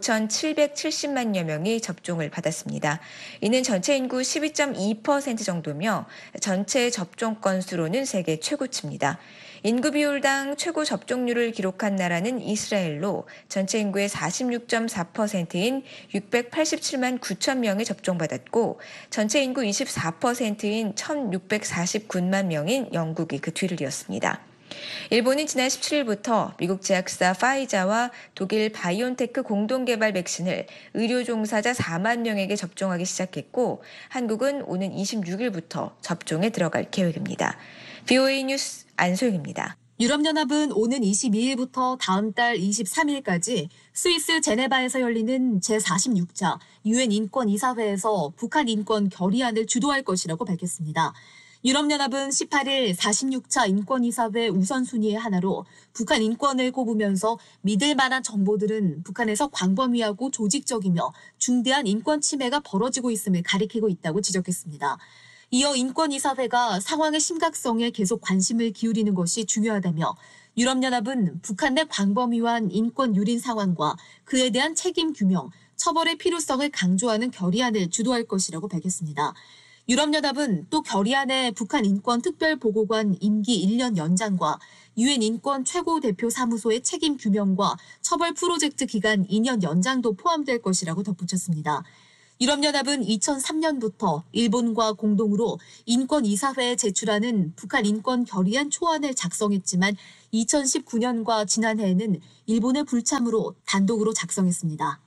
5,770만여 명이 접종을 받았습니다. 이는 전체 인구 12.2% 정도며 전체 접종 건수로는 세계 최고치입니다. 인구 비율당 최고 접종률을 기록한 나라는 이스라엘로 전체 인구의 46.4%인 687만 9천 명이 접종받았고 전체 인구 24%인 1,649만 명인 영국이 그 뒤를 이었습니다. 일본은 지난 17일부터 미국 제약사 파이자와 독일 바이온테크 공동개발 백신을 의료 종사자 4만 명에게 접종하기 시작했고 한국은 오는 26일부터 접종에 들어갈 계획입니다. VOA 뉴스 안소영입니다.
유럽연합은 오는 22일부터 다음 달 23일까지 스위스 제네바에서 열리는 제46차 유엔 인권이사회에서 북한 인권 결의안을 주도할 것이라고 밝혔습니다. 유럽연합은 18일 46차 인권이사회 우선순위의 하나로 북한 인권을 꼽으면서 믿을 만한 정보들은 북한에서 광범위하고 조직적이며 중대한 인권 침해가 벌어지고 있음을 가리키고 있다고 지적했습니다. 이어 인권이사회가 상황의 심각성에 계속 관심을 기울이는 것이 중요하다며 유럽연합은 북한 내 광범위한 인권 유린 상황과 그에 대한 책임 규명, 처벌의 필요성을 강조하는 결의안을 주도할 것이라고 밝혔습니다. 유럽연합은 또 결의안에 북한 인권 특별보고관 임기 1년 연장과 유엔 인권 최고대표 사무소의 책임 규명과 처벌 프로젝트 기간 2년 연장도 포함될 것이라고 덧붙였습니다. 유럽연합은 2003년부터 일본과 공동으로 인권이사회에 제출하는 북한 인권 결의안 초안을 작성했지만 2019년과 지난해에는 일본의 불참으로 단독으로 작성했습니다.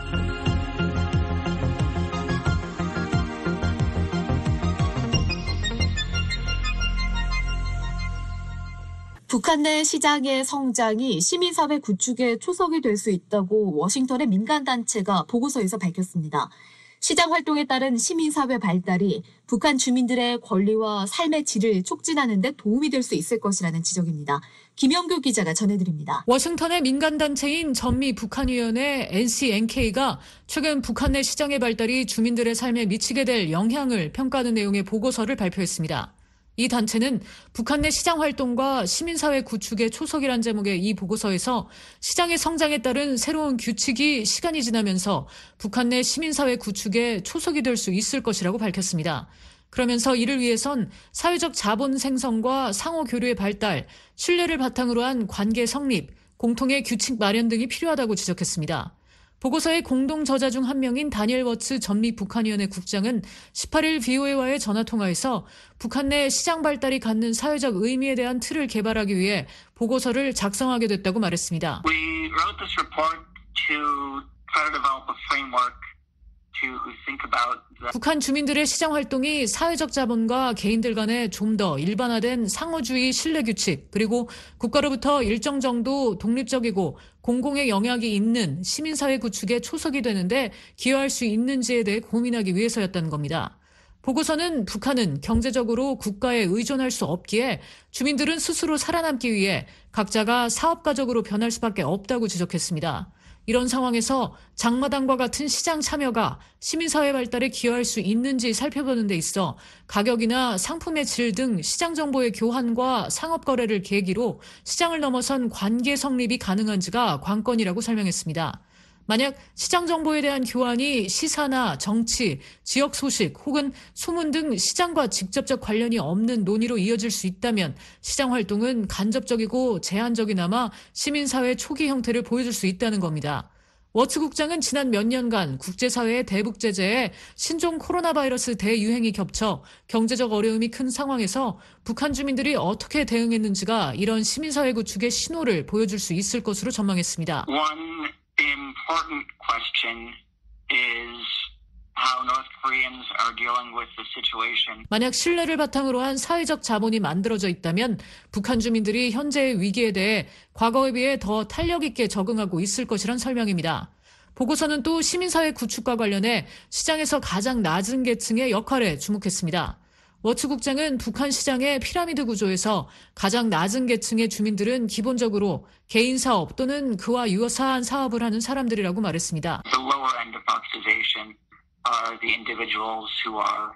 북한 내 시장의 성장이 시민사회 구축의 초석이 될 수 있다고 워싱턴의 민간단체가 보고서에서 밝혔습니다. 시장 활동에 따른 시민사회 발달이 북한 주민들의 권리와 삶의 질을 촉진하는 데 도움이 될 수 있을 것이라는 지적입니다. 김영규 기자가 전해드립니다.
워싱턴의 민간단체인 전미북한위원회 NCNK가 최근 북한 내 시장의 발달이 주민들의 삶에 미치게 될 영향을 평가하는 내용의 보고서를 발표했습니다. 이 단체는 북한 내 시장 활동과 시민사회 구축의 초석이란 제목의 이 보고서에서 시장의 성장에 따른 새로운 규칙이 시간이 지나면서 북한 내 시민사회 구축의 초석이 될 수 있을 것이라고 밝혔습니다. 그러면서 이를 위해선 사회적 자본 생성과 상호 교류의 발달, 신뢰를 바탕으로 한 관계 성립, 공통의 규칙 마련 등이 필요하다고 지적했습니다. 보고서의 공동 저자 중 한 명인 다니엘 워츠 전미 북한위원회 국장은 18일 VOA와의 전화통화에서 북한 내 시장 발달이 갖는 사회적 의미에 대한 틀을 개발하기 위해 보고서를 작성하게 됐다고 말했습니다.
We wrote this report to try to develop a framework to think about
북한 주민들의 시장 활동이 사회적 자본과 개인들 간의 좀 더 일반화된 상호주의 신뢰 규칙, 그리고 국가로부터 일정 정도 독립적이고 공공의 영향이 있는 시민사회 구축의 초석이 되는데 기여할 수 있는지에 대해 고민하기 위해서였다는 겁니다. 보고서는 북한은 경제적으로 국가에 의존할 수 없기에 주민들은 스스로 살아남기 위해 각자가 사업가적으로 변할 수밖에 없다고 지적했습니다. 이런 상황에서 장마당과 같은 시장 참여가 시민사회 발달에 기여할 수 있는지 살펴보는 데 있어 가격이나 상품의 질 등 시장 정보의 교환과 상업 거래를 계기로 시장을 넘어선 관계 성립이 가능한지가 관건이라고 설명했습니다. 만약 시장 정보에 대한 교환이 시사나 정치, 지역 소식 혹은 소문 등 시장과 직접적 관련이 없는 논의로 이어질 수 있다면 시장 활동은 간접적이고 제한적이나마 시민사회 초기 형태를 보여줄 수 있다는 겁니다. 워츠 국장은 지난 몇 년간 국제사회의 대북 제재에 신종 코로나 바이러스 대유행이 겹쳐 경제적 어려움이 큰 상황에서 북한 주민들이 어떻게 대응했는지가 이런 시민사회 구축의 신호를 보여줄 수 있을 것으로 전망했습니다.
important question is how North Koreans are dealing with the situation.
만약 신뢰를 바탕으로 한 사회적 자본이 만들어져 있다면 북한 주민들이 현재의 위기에 대해 과거에 비해 더 탄력 있게 적응하고 있을 것이란 설명입니다. 보고서는 또 시민사회 구축과 관련해 시장에서 가장 낮은 계층의 역할에 주목했습니다. 워츠 국장은 북한 시장의 피라미드 구조에서 가장 낮은 계층의 주민들은 기본적으로 개인 사업 또는 그와 유사한 사업을 하는 사람들이라고 말했습니다.
The lower end of marketization are the individuals who are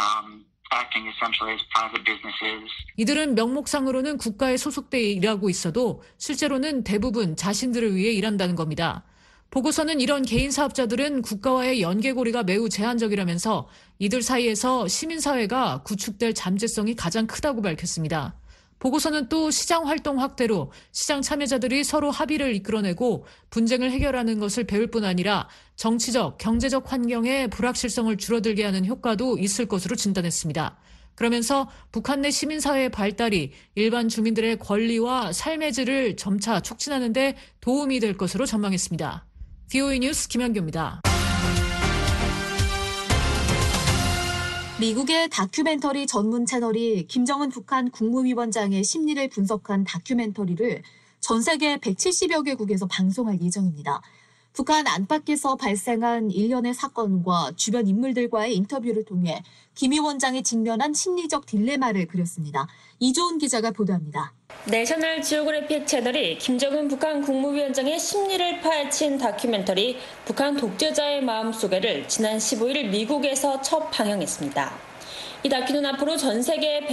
acting essentially as private businesses.
이들은 명목상으로는 국가에 소속돼 일하고 있어도 실제로는 대부분 자신들을 위해 일한다는 겁니다. 보고서는 이런 개인 사업자들은 국가와의 연계고리가 매우 제한적이라면서 이들 사이에서 시민사회가 구축될 잠재성이 가장 크다고 밝혔습니다. 보고서는 또 시장 활동 확대로 시장 참여자들이 서로 합의를 이끌어내고 분쟁을 해결하는 것을 배울 뿐 아니라 정치적, 경제적 환경의 불확실성을 줄어들게 하는 효과도 있을 것으로 진단했습니다. 그러면서 북한 내 시민사회의 발달이 일반 주민들의 권리와 삶의 질을 점차 촉진하는 데 도움이 될 것으로 전망했습니다. VOA 뉴스 김현규입니다.
미국의 다큐멘터리 전문 채널이 김정은 북한 국무위원장의 심리를 분석한 다큐멘터리를 전 세계 170여 개국에서 방송할 예정입니다. 북한 안팎에서 발생한 일련의 사건과 주변 인물들과의 인터뷰를 통해 김 위원장이 직면한 심리적 딜레마를 그렸습니다. 이조은 기자가 보도합니다.
내셔널 지오그래픽 채널이 김정은 북한 국무위원장의 심리를 파헤친 다큐멘터리 북한 독재자의 마음속에를 지난 15일 미국에서 첫 방영했습니다. 이 다큐는 앞으로 전 세계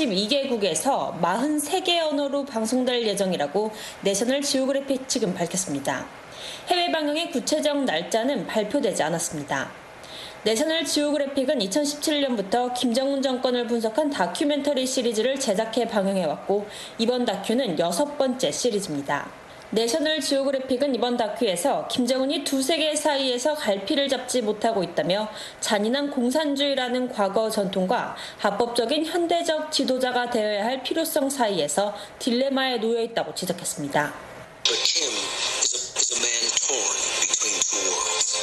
172개국에서 43개 언어로 방송될 예정이라고 내셔널 지오그래픽 측은 밝혔습니다. 해외 방영의 구체적 날짜는 발표되지 않았습니다. 내셔널 지오그래픽은 2017년부터 김정은 정권을 분석한 다큐멘터리 시리즈를 제작해 방영해왔고 이번 다큐는 6번째 시리즈입니다. 내셔널 지오그래픽은 이번 다큐에서 김정은이 두 세계 사이에서 갈피를 잡지 못하고 있다며 잔인한 공산주의라는 과거 전통과 합법적인 현대적 지도자가 되어야 할 필요성 사이에서 딜레마에 놓여 있다고 지적했습니다.
But Kim is a man torn between two worlds.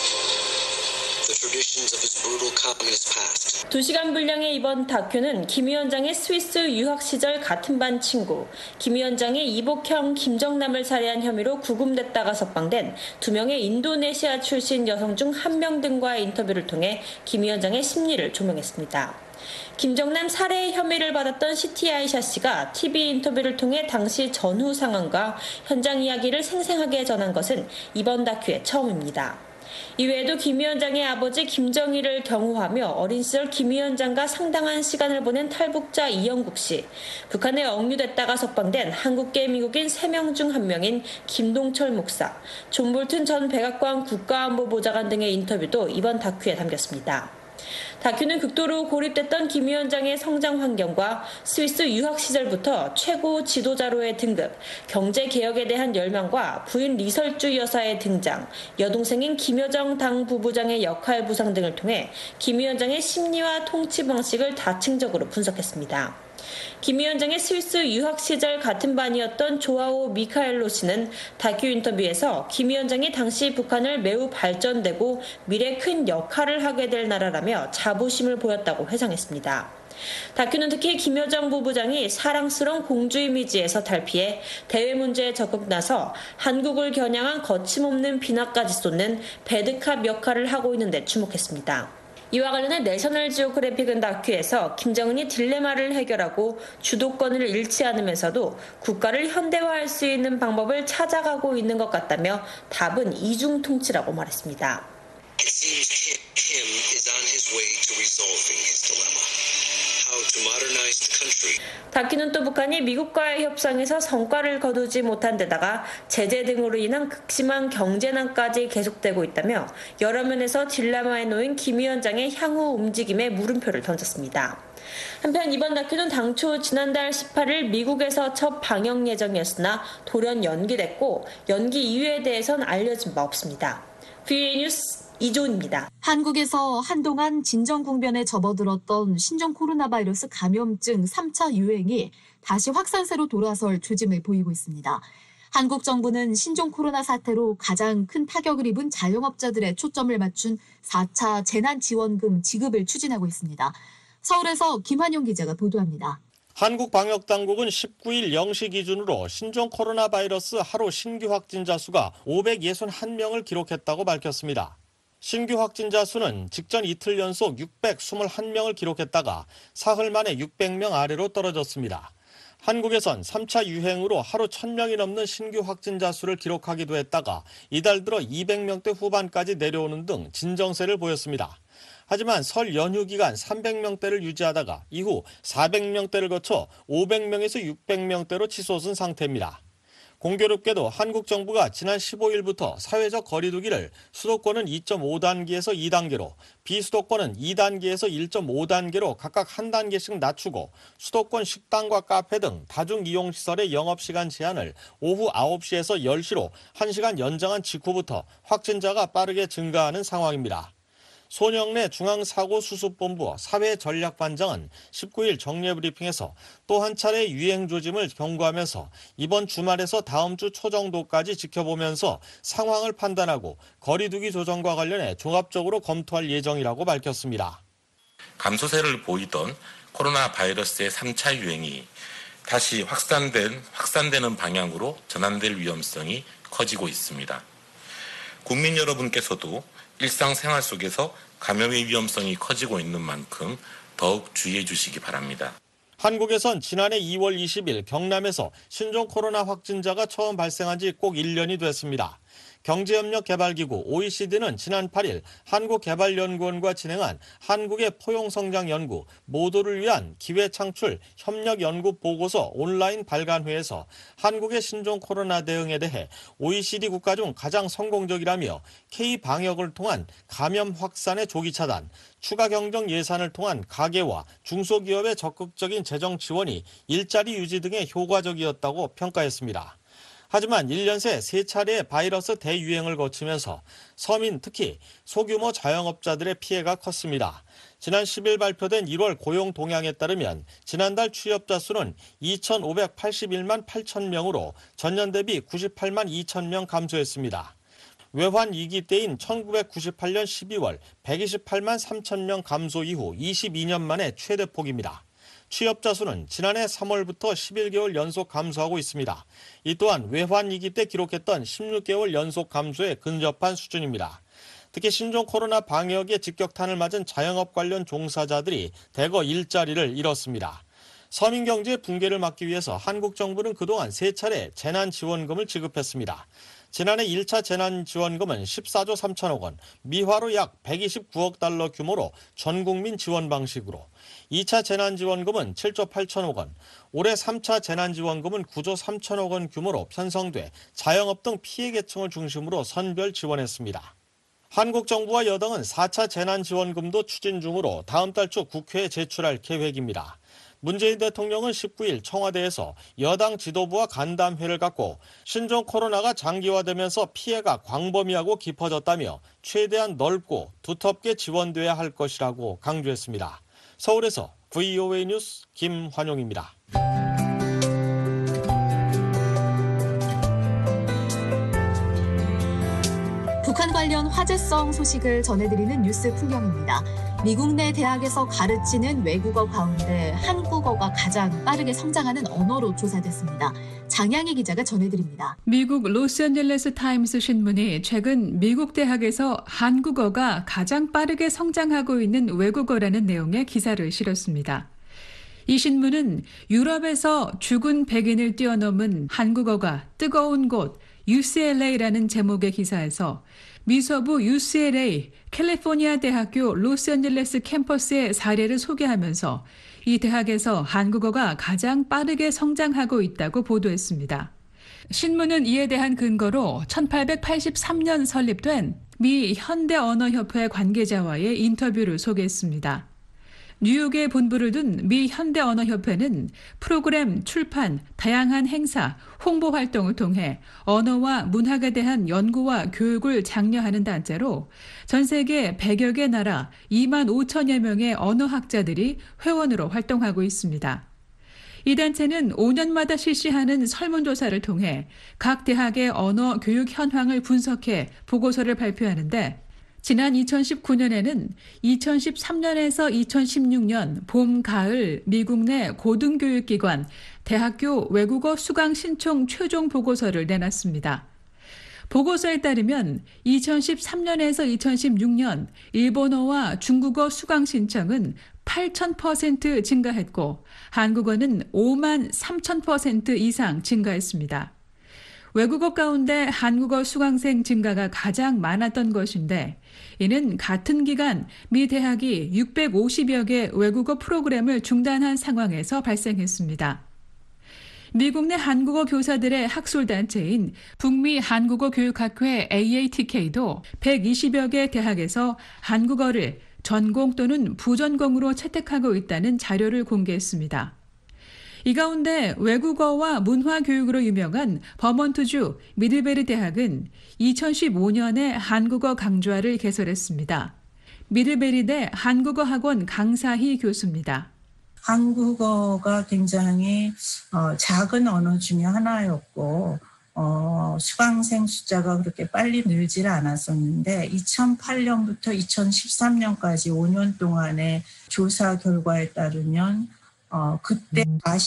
The traditions of his brutal communist past.
2시간 분량의 이번 다큐는 김 위원장의 스위스 유학 시절 같은 반 친구, 김 위원장의 이복형 김정남을 살해한 혐의로 구금됐다가 석방된 2명의 인도네시아 출신 여성 중 1명 등과의 인터뷰를 통해 김 위원장의 심리를 조명했습니다. 김정남 살해 혐의를 받았던 시티 아이샤 씨가 TV 인터뷰를 통해 당시 전후 상황과 현장 이야기를 생생하게 전한 것은 이번 다큐의 처음입니다. 이외에도 김 위원장의 아버지 김정일을 경호하며 어린 시절 김 위원장과 상당한 시간을 보낸 탈북자 이영국 씨, 북한에 억류됐다가 석방된 한국계 미국인 3명 중 1명인 김동철 목사, 존 볼튼 전 백악관 국가안보보좌관 등의 인터뷰도 이번 다큐에 담겼습니다. 다큐는 극도로 고립됐던 김 위원장의 성장 환경과 스위스 유학 시절부터 최고 지도자로의 등극, 경제개혁에 대한 열망과 부인 리설주 여사의 등장, 여동생인 김여정 당 부부장의 역할 부상 등을 통해 김 위원장의 심리와 통치 방식을 다층적으로 분석했습니다. 김 위원장의 스위스 유학 시절 같은 반이었던 조아오 미카엘로 씨는 다큐 인터뷰에서 김 위원장이 당시 북한을 매우 발전되고 미래에 큰 역할을 하게 될 나라라며 자부심을 보였다고 회상했습니다. 다큐는 특히 김여정 부부장이 사랑스러운 공주 이미지에서 탈피해 대외 문제에 적극 나서 한국을 겨냥한 거침없는 비난까지 쏟는 배드캅 역할을 하고 있는 데 주목했습니다. 이와 관련해 내셔널 지오그래픽은 다큐에서 김정은이 딜레마를 해결하고 주도권을 잃지 않으면서도 국가를 현대화할 수 있는 방법을 찾아가고 있는 것 같다며 답은 이중 통치라고 말했습니다.
It seems Kim is on his way to resolving his dilemma. How to modernize the country.
다큐는 또 북한이 미국과의 협상에서 성과를 거두지 못한 데다가 제재 등으로 인한 극심한 경제난까지 계속되고 있다며 여러 면에서 딜레마에 놓인 김 위원장의 향후 움직임에 물음표를 던졌습니다. 한편 이번 다큐는 당초 지난달 18일 미국에서 첫 방영 예정이었으나 돌연 연기됐고 연기 이유에 대해선 알려진 바 없습니다. VOA 뉴스 이조은입니다.
한국에서 한동안 진정국면에 접어들었던 신종 코로나 바이러스 감염증 3차 유행이 다시 확산세로 돌아설 조짐을 보이고 있습니다. 한국 정부는 신종 코로나 사태로 가장 큰 타격을 입은 자영업자들의 초점을 맞춘 4차 재난지원금 지급을 추진하고 있습니다. 서울에서 김한용 기자가 보도합니다.
한국방역당국은 19일 0시 기준으로 신종 코로나 바이러스 하루 신규 확진자 수가 561명을 기록했다고 밝혔습니다. 신규 확진자 수는 직전 이틀 연속 621명을 기록했다가 사흘 만에 600명 아래로 떨어졌습니다. 한국에선 3차 유행으로 하루 1000명이 넘는 신규 확진자 수를 기록하기도 했다가 이달 들어 200명대 후반까지 내려오는 등 진정세를 보였습니다. 하지만 설 연휴 기간 300명대를 유지하다가 이후 400명대를 거쳐 500명에서 600명대로 치솟은 상태입니다. 공교롭게도 한국 정부가 지난 15일부터 사회적 거리두기를 수도권은 2.5단계에서 2단계로, 비수도권은 2단계에서 1.5단계로 각각 한 단계씩 낮추고 수도권 식당과 카페 등 다중이용시설의 영업시간 제한을 오후 9시에서 10시로 1시간 연장한 직후부터 확진자가 빠르게 증가하는 상황입니다. 손영래 중앙사고수습본부 사회전략반장은 19일 정례브리핑에서 또 한 차례 유행 조짐을 경고하면서 이번 주말에서 다음 주 초 정도까지 지켜보면서 상황을 판단하고 거리두기 조정과 관련해 종합적으로 검토할 예정이라고 밝혔습니다.
감소세를 보이던 코로나 바이러스의 3차 유행이 다시 확산되는 방향으로 전환될 위험성이 커지고 있습니다. 국민 여러분께서도 일상생활 속에서 감염의 위험성이 커지고 있는 만큼 더욱 주의해 주시기 바랍니다.
한국에선 지난해 2월 20일 경남에서 신종 코로나 확진자가 처음 발생한 지 꼭 1년이 됐습니다. 경제협력개발기구 OECD는 지난 8일 한국개발연구원과 진행한 한국의 포용성장연구 모두를 위한 기회창출 협력연구 보고서 온라인 발간회에서 한국의 신종 코로나 대응에 대해 OECD 국가 중 가장 성공적이라며 K-방역을 통한 감염 확산의 조기 차단, 추가 경정 예산을 통한 가계와 중소기업의 적극적인 재정 지원이 일자리 유지 등에 효과적이었다고 평가했습니다. 하지만 1년 새 3차례의 바이러스 대유행을 거치면서 서민 특히 소규모 자영업자들의 피해가 컸습니다. 지난 10일 발표된 1월 고용 동향에 따르면 지난달 취업자 수는 2,581만 8천 명으로 전년 대비 98만 2천 명 감소했습니다. 외환 위기 때인 1998년 12월 128만 3천 명 감소 이후 22년 만에 최대폭입니다. 취업자 수는 지난해 3월부터 11개월 연속 감소하고 있습니다. 이 또한 외환위기 때 기록했던 16개월 연속 감소에 근접한 수준입니다. 특히 신종 코로나 방역에 직격탄을 맞은 자영업 관련 종사자들이 대거 일자리를 잃었습니다. 서민 경제 붕괴를 막기 위해서 한국 정부는 그동안 3차례 재난지원금을 지급했습니다. 지난해 1차 재난지원금은 14조 3천억 원, 미화로 약 129억 달러 규모로 전국민 지원 방식으로, 2차 재난지원금은 7조 8천억 원, 올해 3차 재난지원금은 9조 3천억 원 규모로 편성돼 자영업 등 피해 계층을 중심으로 선별 지원했습니다. 한국 정부와 여당은 4차 재난지원금도 추진 중으로 다음 달 초 국회에 제출할 계획입니다. 문재인 대통령은 19일 청와대에서 여당 지도부와 간담회를 갖고 신종 코로나가 장기화되면서 피해가 광범위하고 깊어졌다며 최대한 넓고 두텁게 지원돼야 할 것이라고 강조했습니다. 서울에서 VOA 뉴스 김환용입니다.
북한 관련 화제성 소식을 전해드리는 뉴스 풍경입니다. 미국 내 대학에서 가르치는 외국어 가운데 한국어가 가장 빠르게 성장하는 언어로 조사됐습니다. 장양희 기자가 전해드립니다.
미국 로스앤젤레스 타임스 신문이 최근 미국 대학에서 한국어가 가장 빠르게 성장하고 있는 외국어라는 내용의 기사를 실었습니다. 이 신문은 유럽에서 죽은 백인을 뛰어넘은 한국어가 뜨거운 곳 UCLA라는 제목의 기사에서 미서부 UCLA 캘리포니아 대학교 로스앤젤레스 캠퍼스의 사례를 소개하면서 이 대학에서 한국어가 가장 빠르게 성장하고 있다고 보도했습니다. 신문은 이에 대한 근거로 1883년 설립된 미 현대언어협회 관계자와의 인터뷰를 소개했습니다. 뉴욕에 본부를 둔 미 현대언어협회는 프로그램, 출판, 다양한 행사, 홍보 활동을 통해 언어와 문학에 대한 연구와 교육을 장려하는 단체로 전 세계 100여 개 나라 2만 5천여 명의 언어학자들이 회원으로 활동하고 있습니다. 이 단체는 5년마다 실시하는 설문조사를 통해 각 대학의 언어 교육 현황을 분석해 보고서를 발표하는데 지난 2019년에는 2013년에서 2016년 봄, 가을 미국 내 고등교육기관, 대학교 외국어 수강 신청 최종 보고서를 내놨습니다. 보고서에 따르면 2013년에서 2016년 일본어와 중국어 수강 신청은 8,000% 증가했고 한국어는 5만 3,000% 이상 증가했습니다. 외국어 가운데 한국어 수강생 증가가 가장 많았던 것인데 이는 같은 기간 미 대학이 650여 개 외국어 프로그램을 중단한 상황에서 발생했습니다. 미국 내 한국어 교사들의 학술단체인 북미 한국어 교육학회 AATK도 120여 개 대학에서 한국어를 전공 또는 부전공으로 채택하고 있다는 자료를 공개했습니다. 이 가운데 외국어와 문화교육으로 유명한 버몬트주 미들베리 대학은 2015년에 한국어 강좌를 개설했습니다. 미들베리대 한국어학원 강사희 교수입니다.
한국어가 굉장히 작은 언어 중에 하나였고 수강생 숫자가 그렇게 빨리 늘질 않았었는데 2008년부터 2013년까지 5년 동안의 조사 결과에 따르면 그때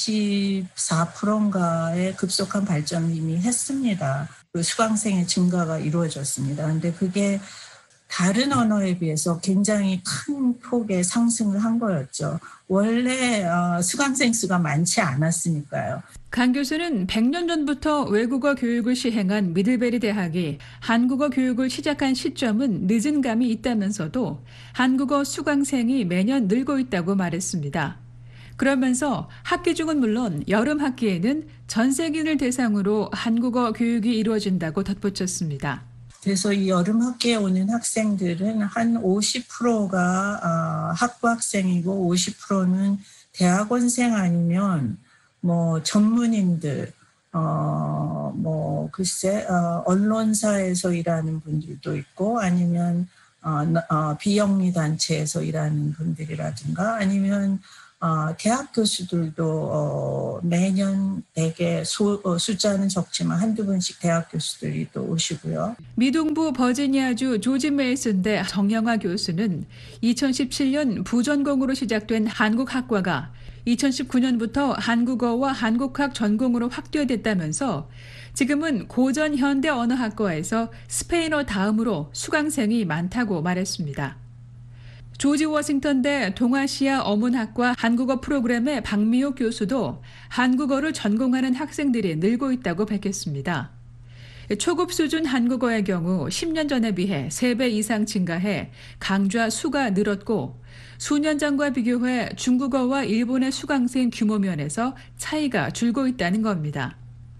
44%인가의 급속한 발전을 이미 했습니다. 그 수강생의 증가가 이루어졌습니다. 그런데 그게 다른 언어에 비해서 굉장히 큰 폭의 상승을 한 거였죠. 원래 수강생 수가 많지 않았으니까요.
강 교수는 100년 전부터 외국어 교육을 시행한 미들베리 대학이 한국어 교육을 시작한 시점은 늦은 감이 있다면서도 한국어 수강생이 매년 늘고 있다고 말했습니다. 그러면서 학기 중은 물론 여름 학기에는 전 세계인을 대상으로 한국어 교육이 이루어진다고 덧붙였습니다.
그래서 이 여름 학기에 오는 학생들은 한 50%가 학부 학생이고 50%는 대학원생 아니면 뭐 전문인들, 언론사에서 일하는 분들도 있고 아니면 비영리 단체에서 일하는 분들이라든가 아니면 대학 교수들도 매년 되게 숫자는 적지만 한두 분씩 대학 교수들이 또 오시고요.
미동부 버지니아주 조지 메이슨대 정영화 교수는 2017년 부전공으로 시작된 한국학과가 2019년부터 한국어와 한국학 전공으로 확대됐다면서 지금은 고전 현대 언어학과에서 스페인어 다음으로 수강생이 많다고 말했습니다. 조지 워싱턴대 동아시아 어문학과 한국어 프로그램의 박미옥 교수도 한국어를 전공하는 학생들이 늘고 있다고 밝혔습니다. 초급 수준 한국어의 경우 10년 전에 비해 3배 이상 증가해 강좌 수가 늘었고 수년 전과 비교해 중국어와 일본의 수강생 규모 면에서 차이가 줄고 있다는 겁니다.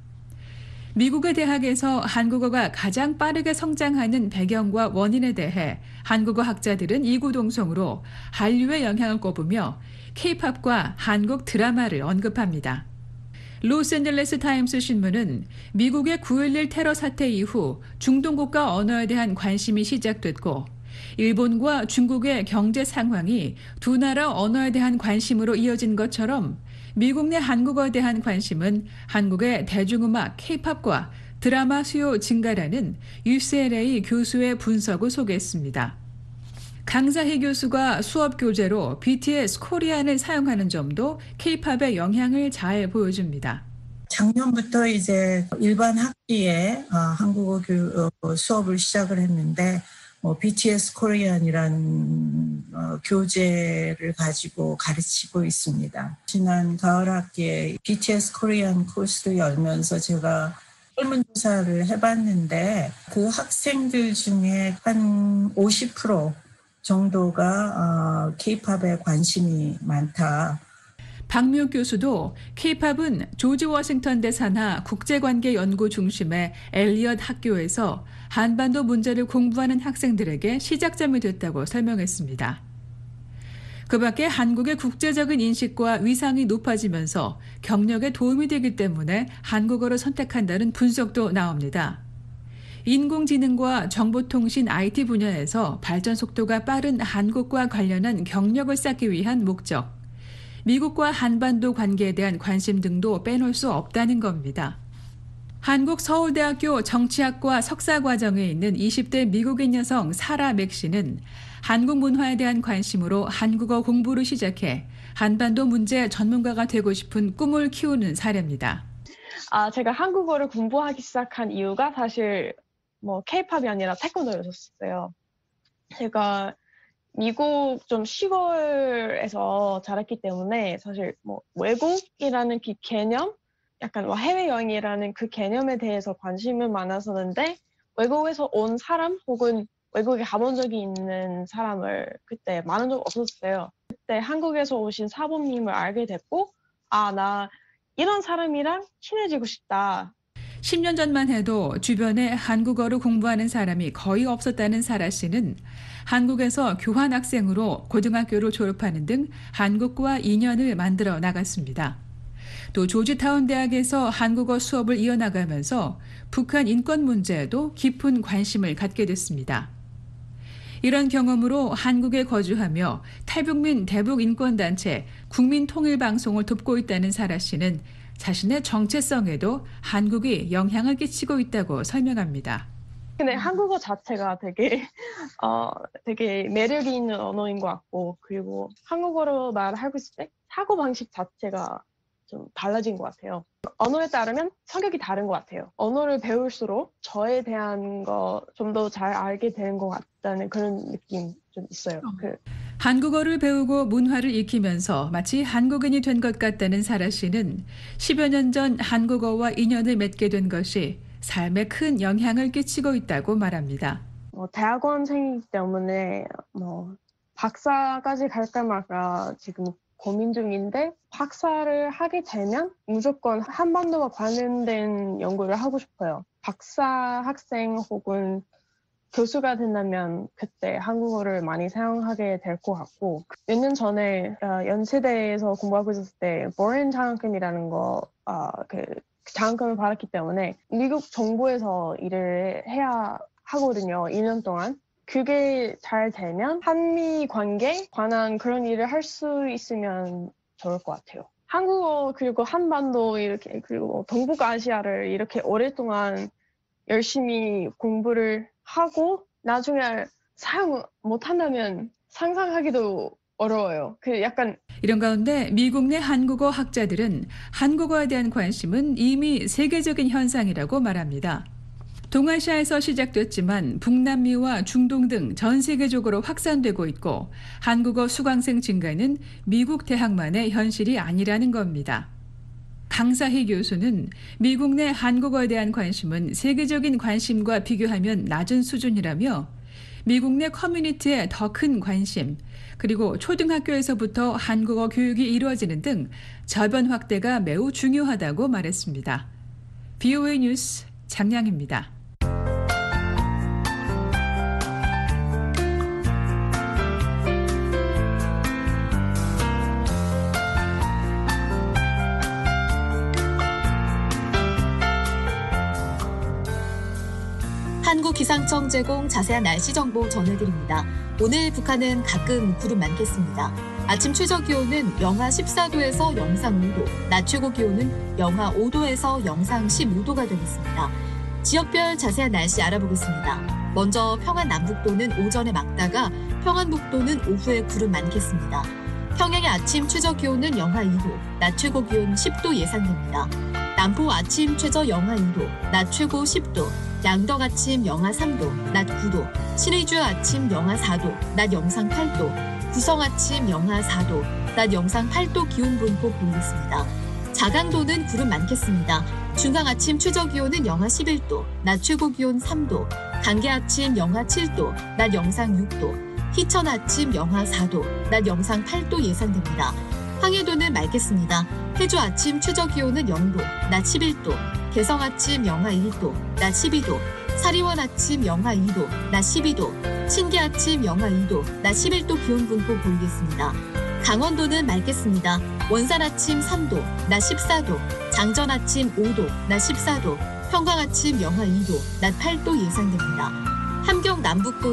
미국의 대학에서 한국어가 가장 빠르게 성장하는 배경과 원인에 대해 한국어 학자들은 이구동성으로 한류의 영향을 꼽으며 K-팝과 한국 드라마를 언급합니다. 로스앤젤레스 타임스 신문은 미국의 9.11 테러 사태 이후 중동 국가 언어에 대한 관심이 시작됐고 일본과 중국의 경제 상황이 두 나라 언어에 대한 관심으로 이어진 것처럼 미국 내 한국어에 대한 관심은 한국의 대중음악 K-팝과 드라마 수요 증가라는 UCLA 교수의 분석을 소개했습니다. 강사희 교수가 수업 교재로 BTS 코리안을 사용하는 점도 K-팝의 영향을 잘 보여줍니다.
작년부터 이제 일반 학기에 한국어 수업을 시작을 했는데 BTS 코리안이라는 교재를 가지고 가르치고 있습니다. 지난 가을 학기에 BTS 코리안 코스를 열면서 제가 설문조사를 해봤는데 그 학생들 중에 한 50% 정도가 K-팝에 관심이 많다.
박미옥 교수도 K-팝은 조지 워싱턴대 산하 국제관계연구 중심의 엘리엇 학교에서 한반도 문제를 공부하는 학생들에게 시작점이 됐다고 설명했습니다. 그 밖에 한국의 국제적인 인식과 위상이 높아지면서 경력에 도움이 되기 때문에 한국어를 선택한다는 분석도 나옵니다. 인공지능과 정보통신 IT 분야에서 발전 속도가 빠른 한국과 관련한 경력을 쌓기 위한 목적, 미국과 한반도 관계에 대한 관심 등도 빼놓을 수 없다는 겁니다. 한국 서울대학교 정치학과 석사과정에 있는 20대 미국인 여성 사라 맥 씨는 한국 문화에 대한 관심으로 한국어 공부를 시작해 한반도 문제 전문가가 되고 싶은 꿈을 키우는 사례입니다.
제가 한국어를 공부하기 시작한 이유가 사실 K-팝이 아니라 태권도였었어요. 제가 미국 좀 시골에서 자랐기 때문에 사실 외국이라는 그 개념, 약간 해외여행이라는 그 개념에 대해서 관심이 많았었는데 외국에서 온 사람 혹은 외국에 가본 적이 있는 사람을 그때 만난 적 없었어요. 그때 한국에서 오신 사부님을 알게 됐고 나 이런 사람이랑 친해지고 싶다.
10년 전만 해도 주변에 한국어를 공부하는 사람이 거의 없었다는 사라 씨는 한국에서 교환학생으로 고등학교를 졸업하는 등 한국과 인연을 만들어 나갔습니다. 또 조지타운 대학에서 한국어 수업을 이어나가면서 북한 인권 문제에도 깊은 관심을 갖게 됐습니다. 이런 경험으로 한국에 거주하며 탈북민 대북인권단체 국민통일방송을 돕고 있다는 사라 씨는 자신의 정체성에도 한국이 영향을 끼치고 있다고 설명합니다.
근데 한국어 자체가 되게 매력이 있는 언어인 것 같고, 그리고 한국어로 말하고 있을 때 사고방식 자체가 좀 달라진 것 같아요. 언어에 따르면 성격이 다른 것 같아요. 언어를 배울수록 저에 대한 거 좀 더 잘 알게 되는 것 같다는 그런 느낌 좀 있어요.
한국어를 배우고 문화를 익히면서 마치 한국인이 된 것 같다는 사라 씨는 10여 년 전 한국어와 인연을 맺게 된 것이 삶에 큰 영향을 끼치고 있다고 말합니다.
대학원생이기 때문에 박사까지 갈까 말까 지금 고민 중인데, 박사를 하게 되면 무조건 한반도와 관련된 연구를 하고 싶어요. 박사 학생 혹은 교수가 된다면 그때 한국어를 많이 사용하게 될 것 같고, 몇 년 전에 연세대에서 공부하고 있었을 때 보렌 장학금이라는 장학금을 받았기 때문에 미국 정부에서 일을 해야 하거든요. 2년 동안. 그게 잘 되면 한미 관계에 관한 그런 일을 할 수 있으면 좋을 것 같아요. 한국어 그리고 한반도 이렇게 그리고 동북아시아를 이렇게 오랫동안 열심히 공부를 하고 나중에 사용 못한다면 상상하기도 어려워요.
이런 가운데 미국 내 한국어 학자들은 한국어에 대한 관심은 이미 세계적인 현상이라고 말합니다. 동아시아에서 시작됐지만 북남미와 중동 등 전 세계적으로 확산되고 있고, 한국어 수강생 증가는 미국 대학만의 현실이 아니라는 겁니다. 강사희 교수는 미국 내 한국어에 대한 관심은 세계적인 관심과 비교하면 낮은 수준이라며 미국 내 커뮤니티에 더 큰 관심, 그리고 초등학교에서부터 한국어 교육이 이루어지는 등 저변 확대가 매우 중요하다고 말했습니다. BOA 뉴스 장량입니다.
한국기상청 제공 자세한 날씨 정보 전해드립니다. 오늘 북한은 가끔 구름 많겠습니다. 아침 최저 기온은 영하 14도에서 영상 5도, 낮 최고 기온은 영하 5도에서 영상 15도가 되겠습니다. 지역별 자세한 날씨 알아보겠습니다. 먼저 평안 남북도는 오전에 맑다가 평안 북도는 오후에 구름 많겠습니다. 평양의 아침 최저 기온은 영하 2도, 낮 최고 기온 10도 예상됩니다. 남포 아침 최저 영하 2도, 낮 최고 10도, 양덕 아침 영하 3도, 낮 9도, 신의주 아침 영하 4도, 낮 영상 8도, 구성 아침 영하 4도, 낮 영상 8도 기온 분포 보이겠습니다. 자강도는 구름 많겠습니다. 중강 아침 최저 기온은 영하 11도, 낮 최고 기온 3도, 강계 아침 영하 7도, 낮 영상 6도, 희천 아침 영하 4도, 낮 영상 8도 예상됩니다. 황해도는 맑겠습니다. 해주 아침 최저 기온은 0도, 낮 11도, 개성 아침 영하 1도, 낮 12도, 사리원 아침 영하 2도, 낮 12도, 신기 아침 영하 2도, 낮 11도 기온 분포 보이겠습니다. 강원도는 맑겠습니다. 원산 아침 3도, 낮 14도, 장전 아침 5도, 낮 14도, 평강 아침 영하 2도, 낮 8도 예상됩니다. 함경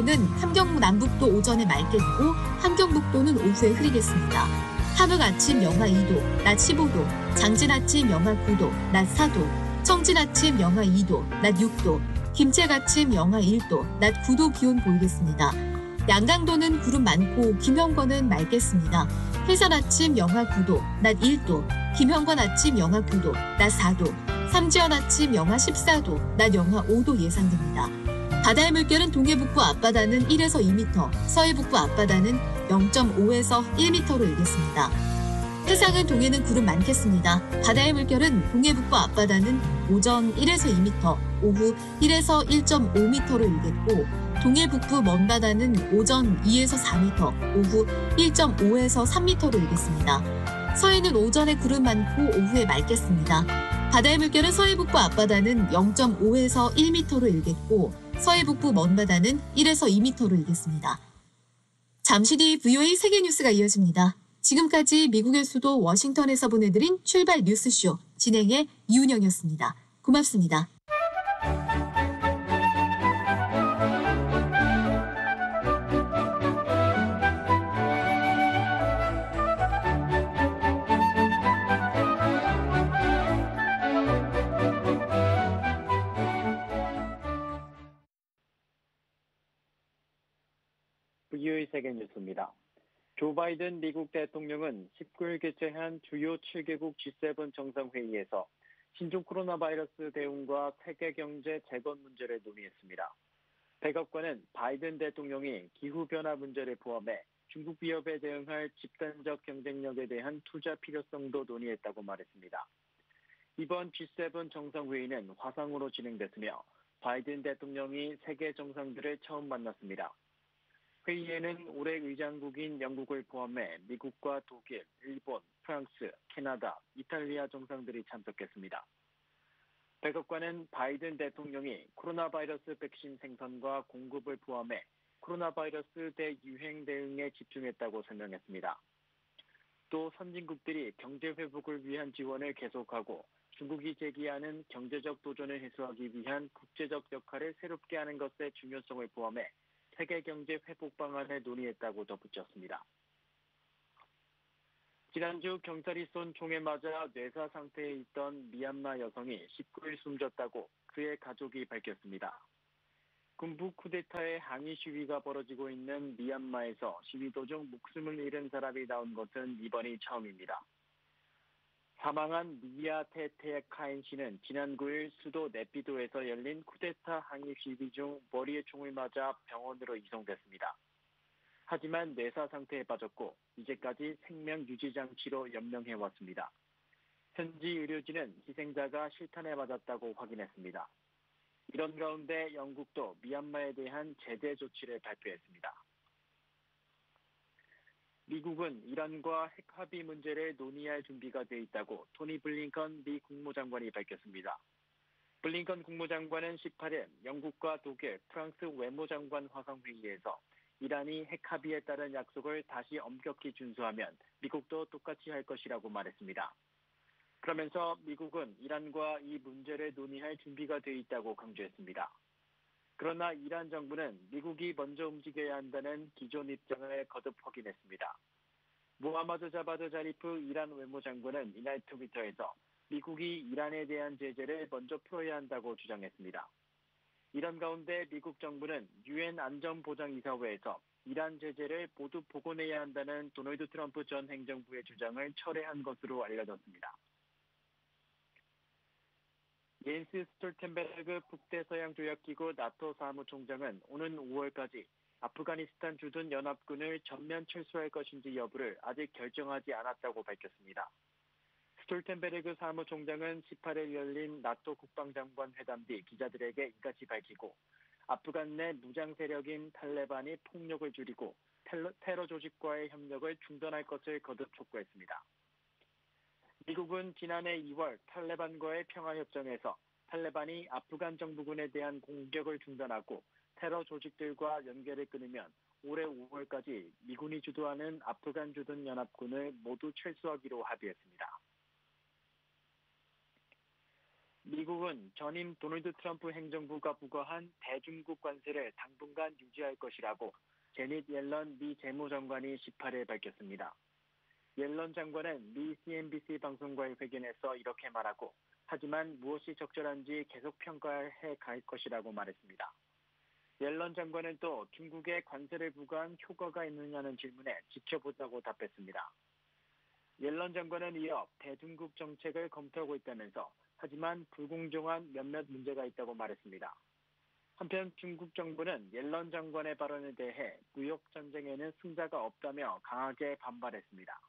남북도 오전에 맑게 되고 함경북도는 오후에 흐리겠습니다. 함흥 아침 영하 2도, 낮 15도, 장진 아침 영하 9도, 낮 4도, 청진 아침 영하 2도, 낮 6도, 김책 아침 영하 1도, 낮 9도 기온 보이겠습니다. 양강도는 구름 많고 김형권은 맑겠습니다. 해산 아침 영하 9도, 낮 1도, 김형권 아침 영하 9도, 낮 4도, 삼지연 아침 영하 14도, 낮 영하 5도 예상됩니다. 바다의 물결은 동해북부 앞바다는 1에서 2m, 서해북부 앞바다는 0.5에서 1m로 일겠습니다. 해상은 동해는 구름 많겠습니다. 바다의 물결은 동해북부 앞바다는 오전 1에서 2m, 오후 1에서 1.5m로 일겠고 동해북부 먼바다는 오전 2에서 4m, 오후 1.5에서 3m로 일겠습니다. 서해는 오전에 구름 많고 오후에 맑겠습니다. 바다의 물결은 서해 북부 앞바다는 0.5에서 1m로 일겠고 서해 북부 먼바다는 1에서 2m로 일겠습니다. 잠시 뒤 VOA 세계뉴스가 이어집니다. 지금까지 미국의 수도 워싱턴에서 보내드린 출발 뉴스쇼 진행의 이윤영이었습니다. 고맙습니다.
VOA 세계뉴스입니다. 조 바이든 미국 대통령은 19일 개최한 주요 7개국 G7 정상회의에서 신종 코로나 바이러스 대응과 세계 경제 재건 문제를 논의했습니다. 백악관은 바이든 대통령이 기후변화 문제를 포함해 중국 위협에 대응할 집단적 경쟁력에 대한 투자 필요성도 논의했다고 말했습니다. 이번 G7 정상회의는 화상으로 진행됐으며 바이든 대통령이 세계 정상들을 처음 만났습니다. 회의에는 올해 의장국인 영국을 포함해 미국과 독일, 일본, 프랑스, 캐나다, 이탈리아 정상들이 참석했습니다. 백악관은 바이든 대통령이 코로나 바이러스 백신 생산과 공급을 포함해 코로나 바이러스 대유행 대응에 집중했다고 설명했습니다. 또 선진국들이 경제 회복을 위한 지원을 계속하고 중국이 제기하는 경제적 도전을 해소하기 위한 국제적 역할을 새롭게 하는 것의 중요성을 포함해 세계 경제 회복 방안을 논의했다고 덧붙였습니다. 지난주 경찰이 쏜 총에 맞아 뇌사 상태에 있던 미얀마 여성이 19일 숨졌다고 그의 가족이 밝혔습니다. 군부 쿠데타의 항의 시위가 벌어지고 있는 미얀마에서 시위 도중 목숨을 잃은 사람이 나온 것은 이번이 처음입니다. 사망한 미야 테테카인 씨는 지난 9일 수도 네피도에서 열린 쿠데타 항의 시위 중 머리에 총을 맞아 병원으로 이송됐습니다. 하지만 뇌사 상태에 빠졌고 이제까지 생명 유지 장치로 연명해왔습니다. 현지 의료진은 희생자가 실탄에 맞았다고 확인했습니다. 이런 가운데 영국도 미얀마에 대한 제재 조치를 발표했습니다. 미국은 이란과 핵 합의 문제를 논의할 준비가 돼 있다고 토니 블링컨 미 국무장관이 밝혔습니다. 블링컨 국무장관은 18일 영국과 독일, 프랑스 외무장관 화상회의에서 이란이 핵 합의에 따른 약속을 다시 엄격히 준수하면 미국도 똑같이 할 것이라고 말했습니다. 그러면서 미국은 이란과 이 문제를 논의할 준비가 돼 있다고 강조했습니다. 그러나 이란 정부는 미국이 먼저 움직여야 한다는 기존 입장을 거듭 확인했습니다. 모하마드 자바드 자리프 이란 외무장관은 이날 트위터에서 미국이 이란에 대한 제재를 먼저 풀어야 한다고 주장했습니다. 이런 가운데 미국 정부는 유엔 안전보장이사회에서 이란 제재를 모두 복원해야 한다는 도널드 트럼프 전 행정부의 주장을 철회한 것으로 알려졌습니다. 옌스 스톨텐베르그 북대서양조약기구 나토 사무총장은 오는 5월까지 아프가니스탄 주둔 연합군을 전면 철수할 것인지 여부를 아직 결정하지 않았다고 밝혔습니다. 스톨텐베르그 사무총장은 18일 열린 나토 국방장관 회담 뒤 기자들에게 이같이 밝히고 아프간 내 무장 세력인 탈레반이 폭력을 줄이고 테러 조직과의 협력을 중단할 것을 거듭 촉구했습니다. 미국은 지난해 2월 탈레반과의 평화협정에서 탈레반이 아프간 정부군에 대한 공격을 중단하고 테러 조직들과 연결을 끊으면 올해 5월까지 미군이 주도하는 아프간 주둔 연합군을 모두 철수하기로 합의했습니다. 미국은 전임 도널드 트럼프 행정부가 부과한 대중국 관세를 당분간 유지할 것이라고 제닛 옐런 미 재무장관이 18일 밝혔습니다. 옐런 장관은 미 CNBC 방송과의 회견에서 이렇게 말하고 하지만 무엇이 적절한지 계속 평가해 갈 것이라고 말했습니다. 옐런 장관은 또 중국에 관세를 부과한 효과가 있느냐는 질문에 지켜보자고 답했습니다. 옐런 장관은 이어 대중국 정책을 검토하고 있다면서 하지만 불공정한 몇몇 문제가 있다고 말했습니다. 한편 중국 정부는 옐런 장관의 발언에 대해 무역 전쟁에는 승자가 없다며 강하게 반발했습니다.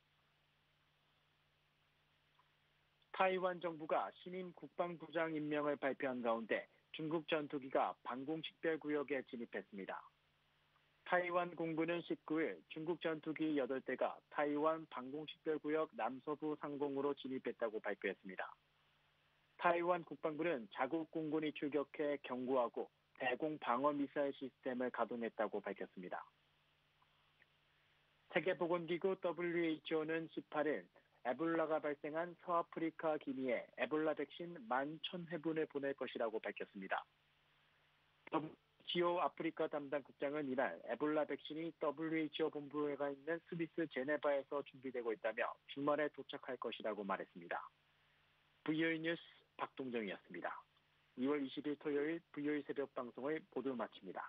타이완 정부가 신임 국방부장 임명을 발표한 가운데 중국 전투기가 방공식별구역에 진입했습니다. 타이완 공군은 19일 중국 전투기 8대가 타이완 방공식별구역 남서부 상공으로 진입했다고 발표했습니다. 타이완 국방부는 자국 공군이 출격해 경고하고 대공 방어 미사일 시스템을 가동했다고 밝혔습니다. 세계보건기구 WHO는 18일 에볼라가 발생한 서아프리카 기니에 에볼라 백신 11,000회분을 보낼 것이라고 밝혔습니다. WHO 아프리카 담당 국장은 이날 에볼라 백신이 WHO 본부가 있는 스위스 제네바에서 준비되고 있다며 주말에 도착할 것이라고 말했습니다. VOE 뉴스 박동정이었습니다. 2월 20일 토요일 VOE 새벽 방송을 모두 마칩니다.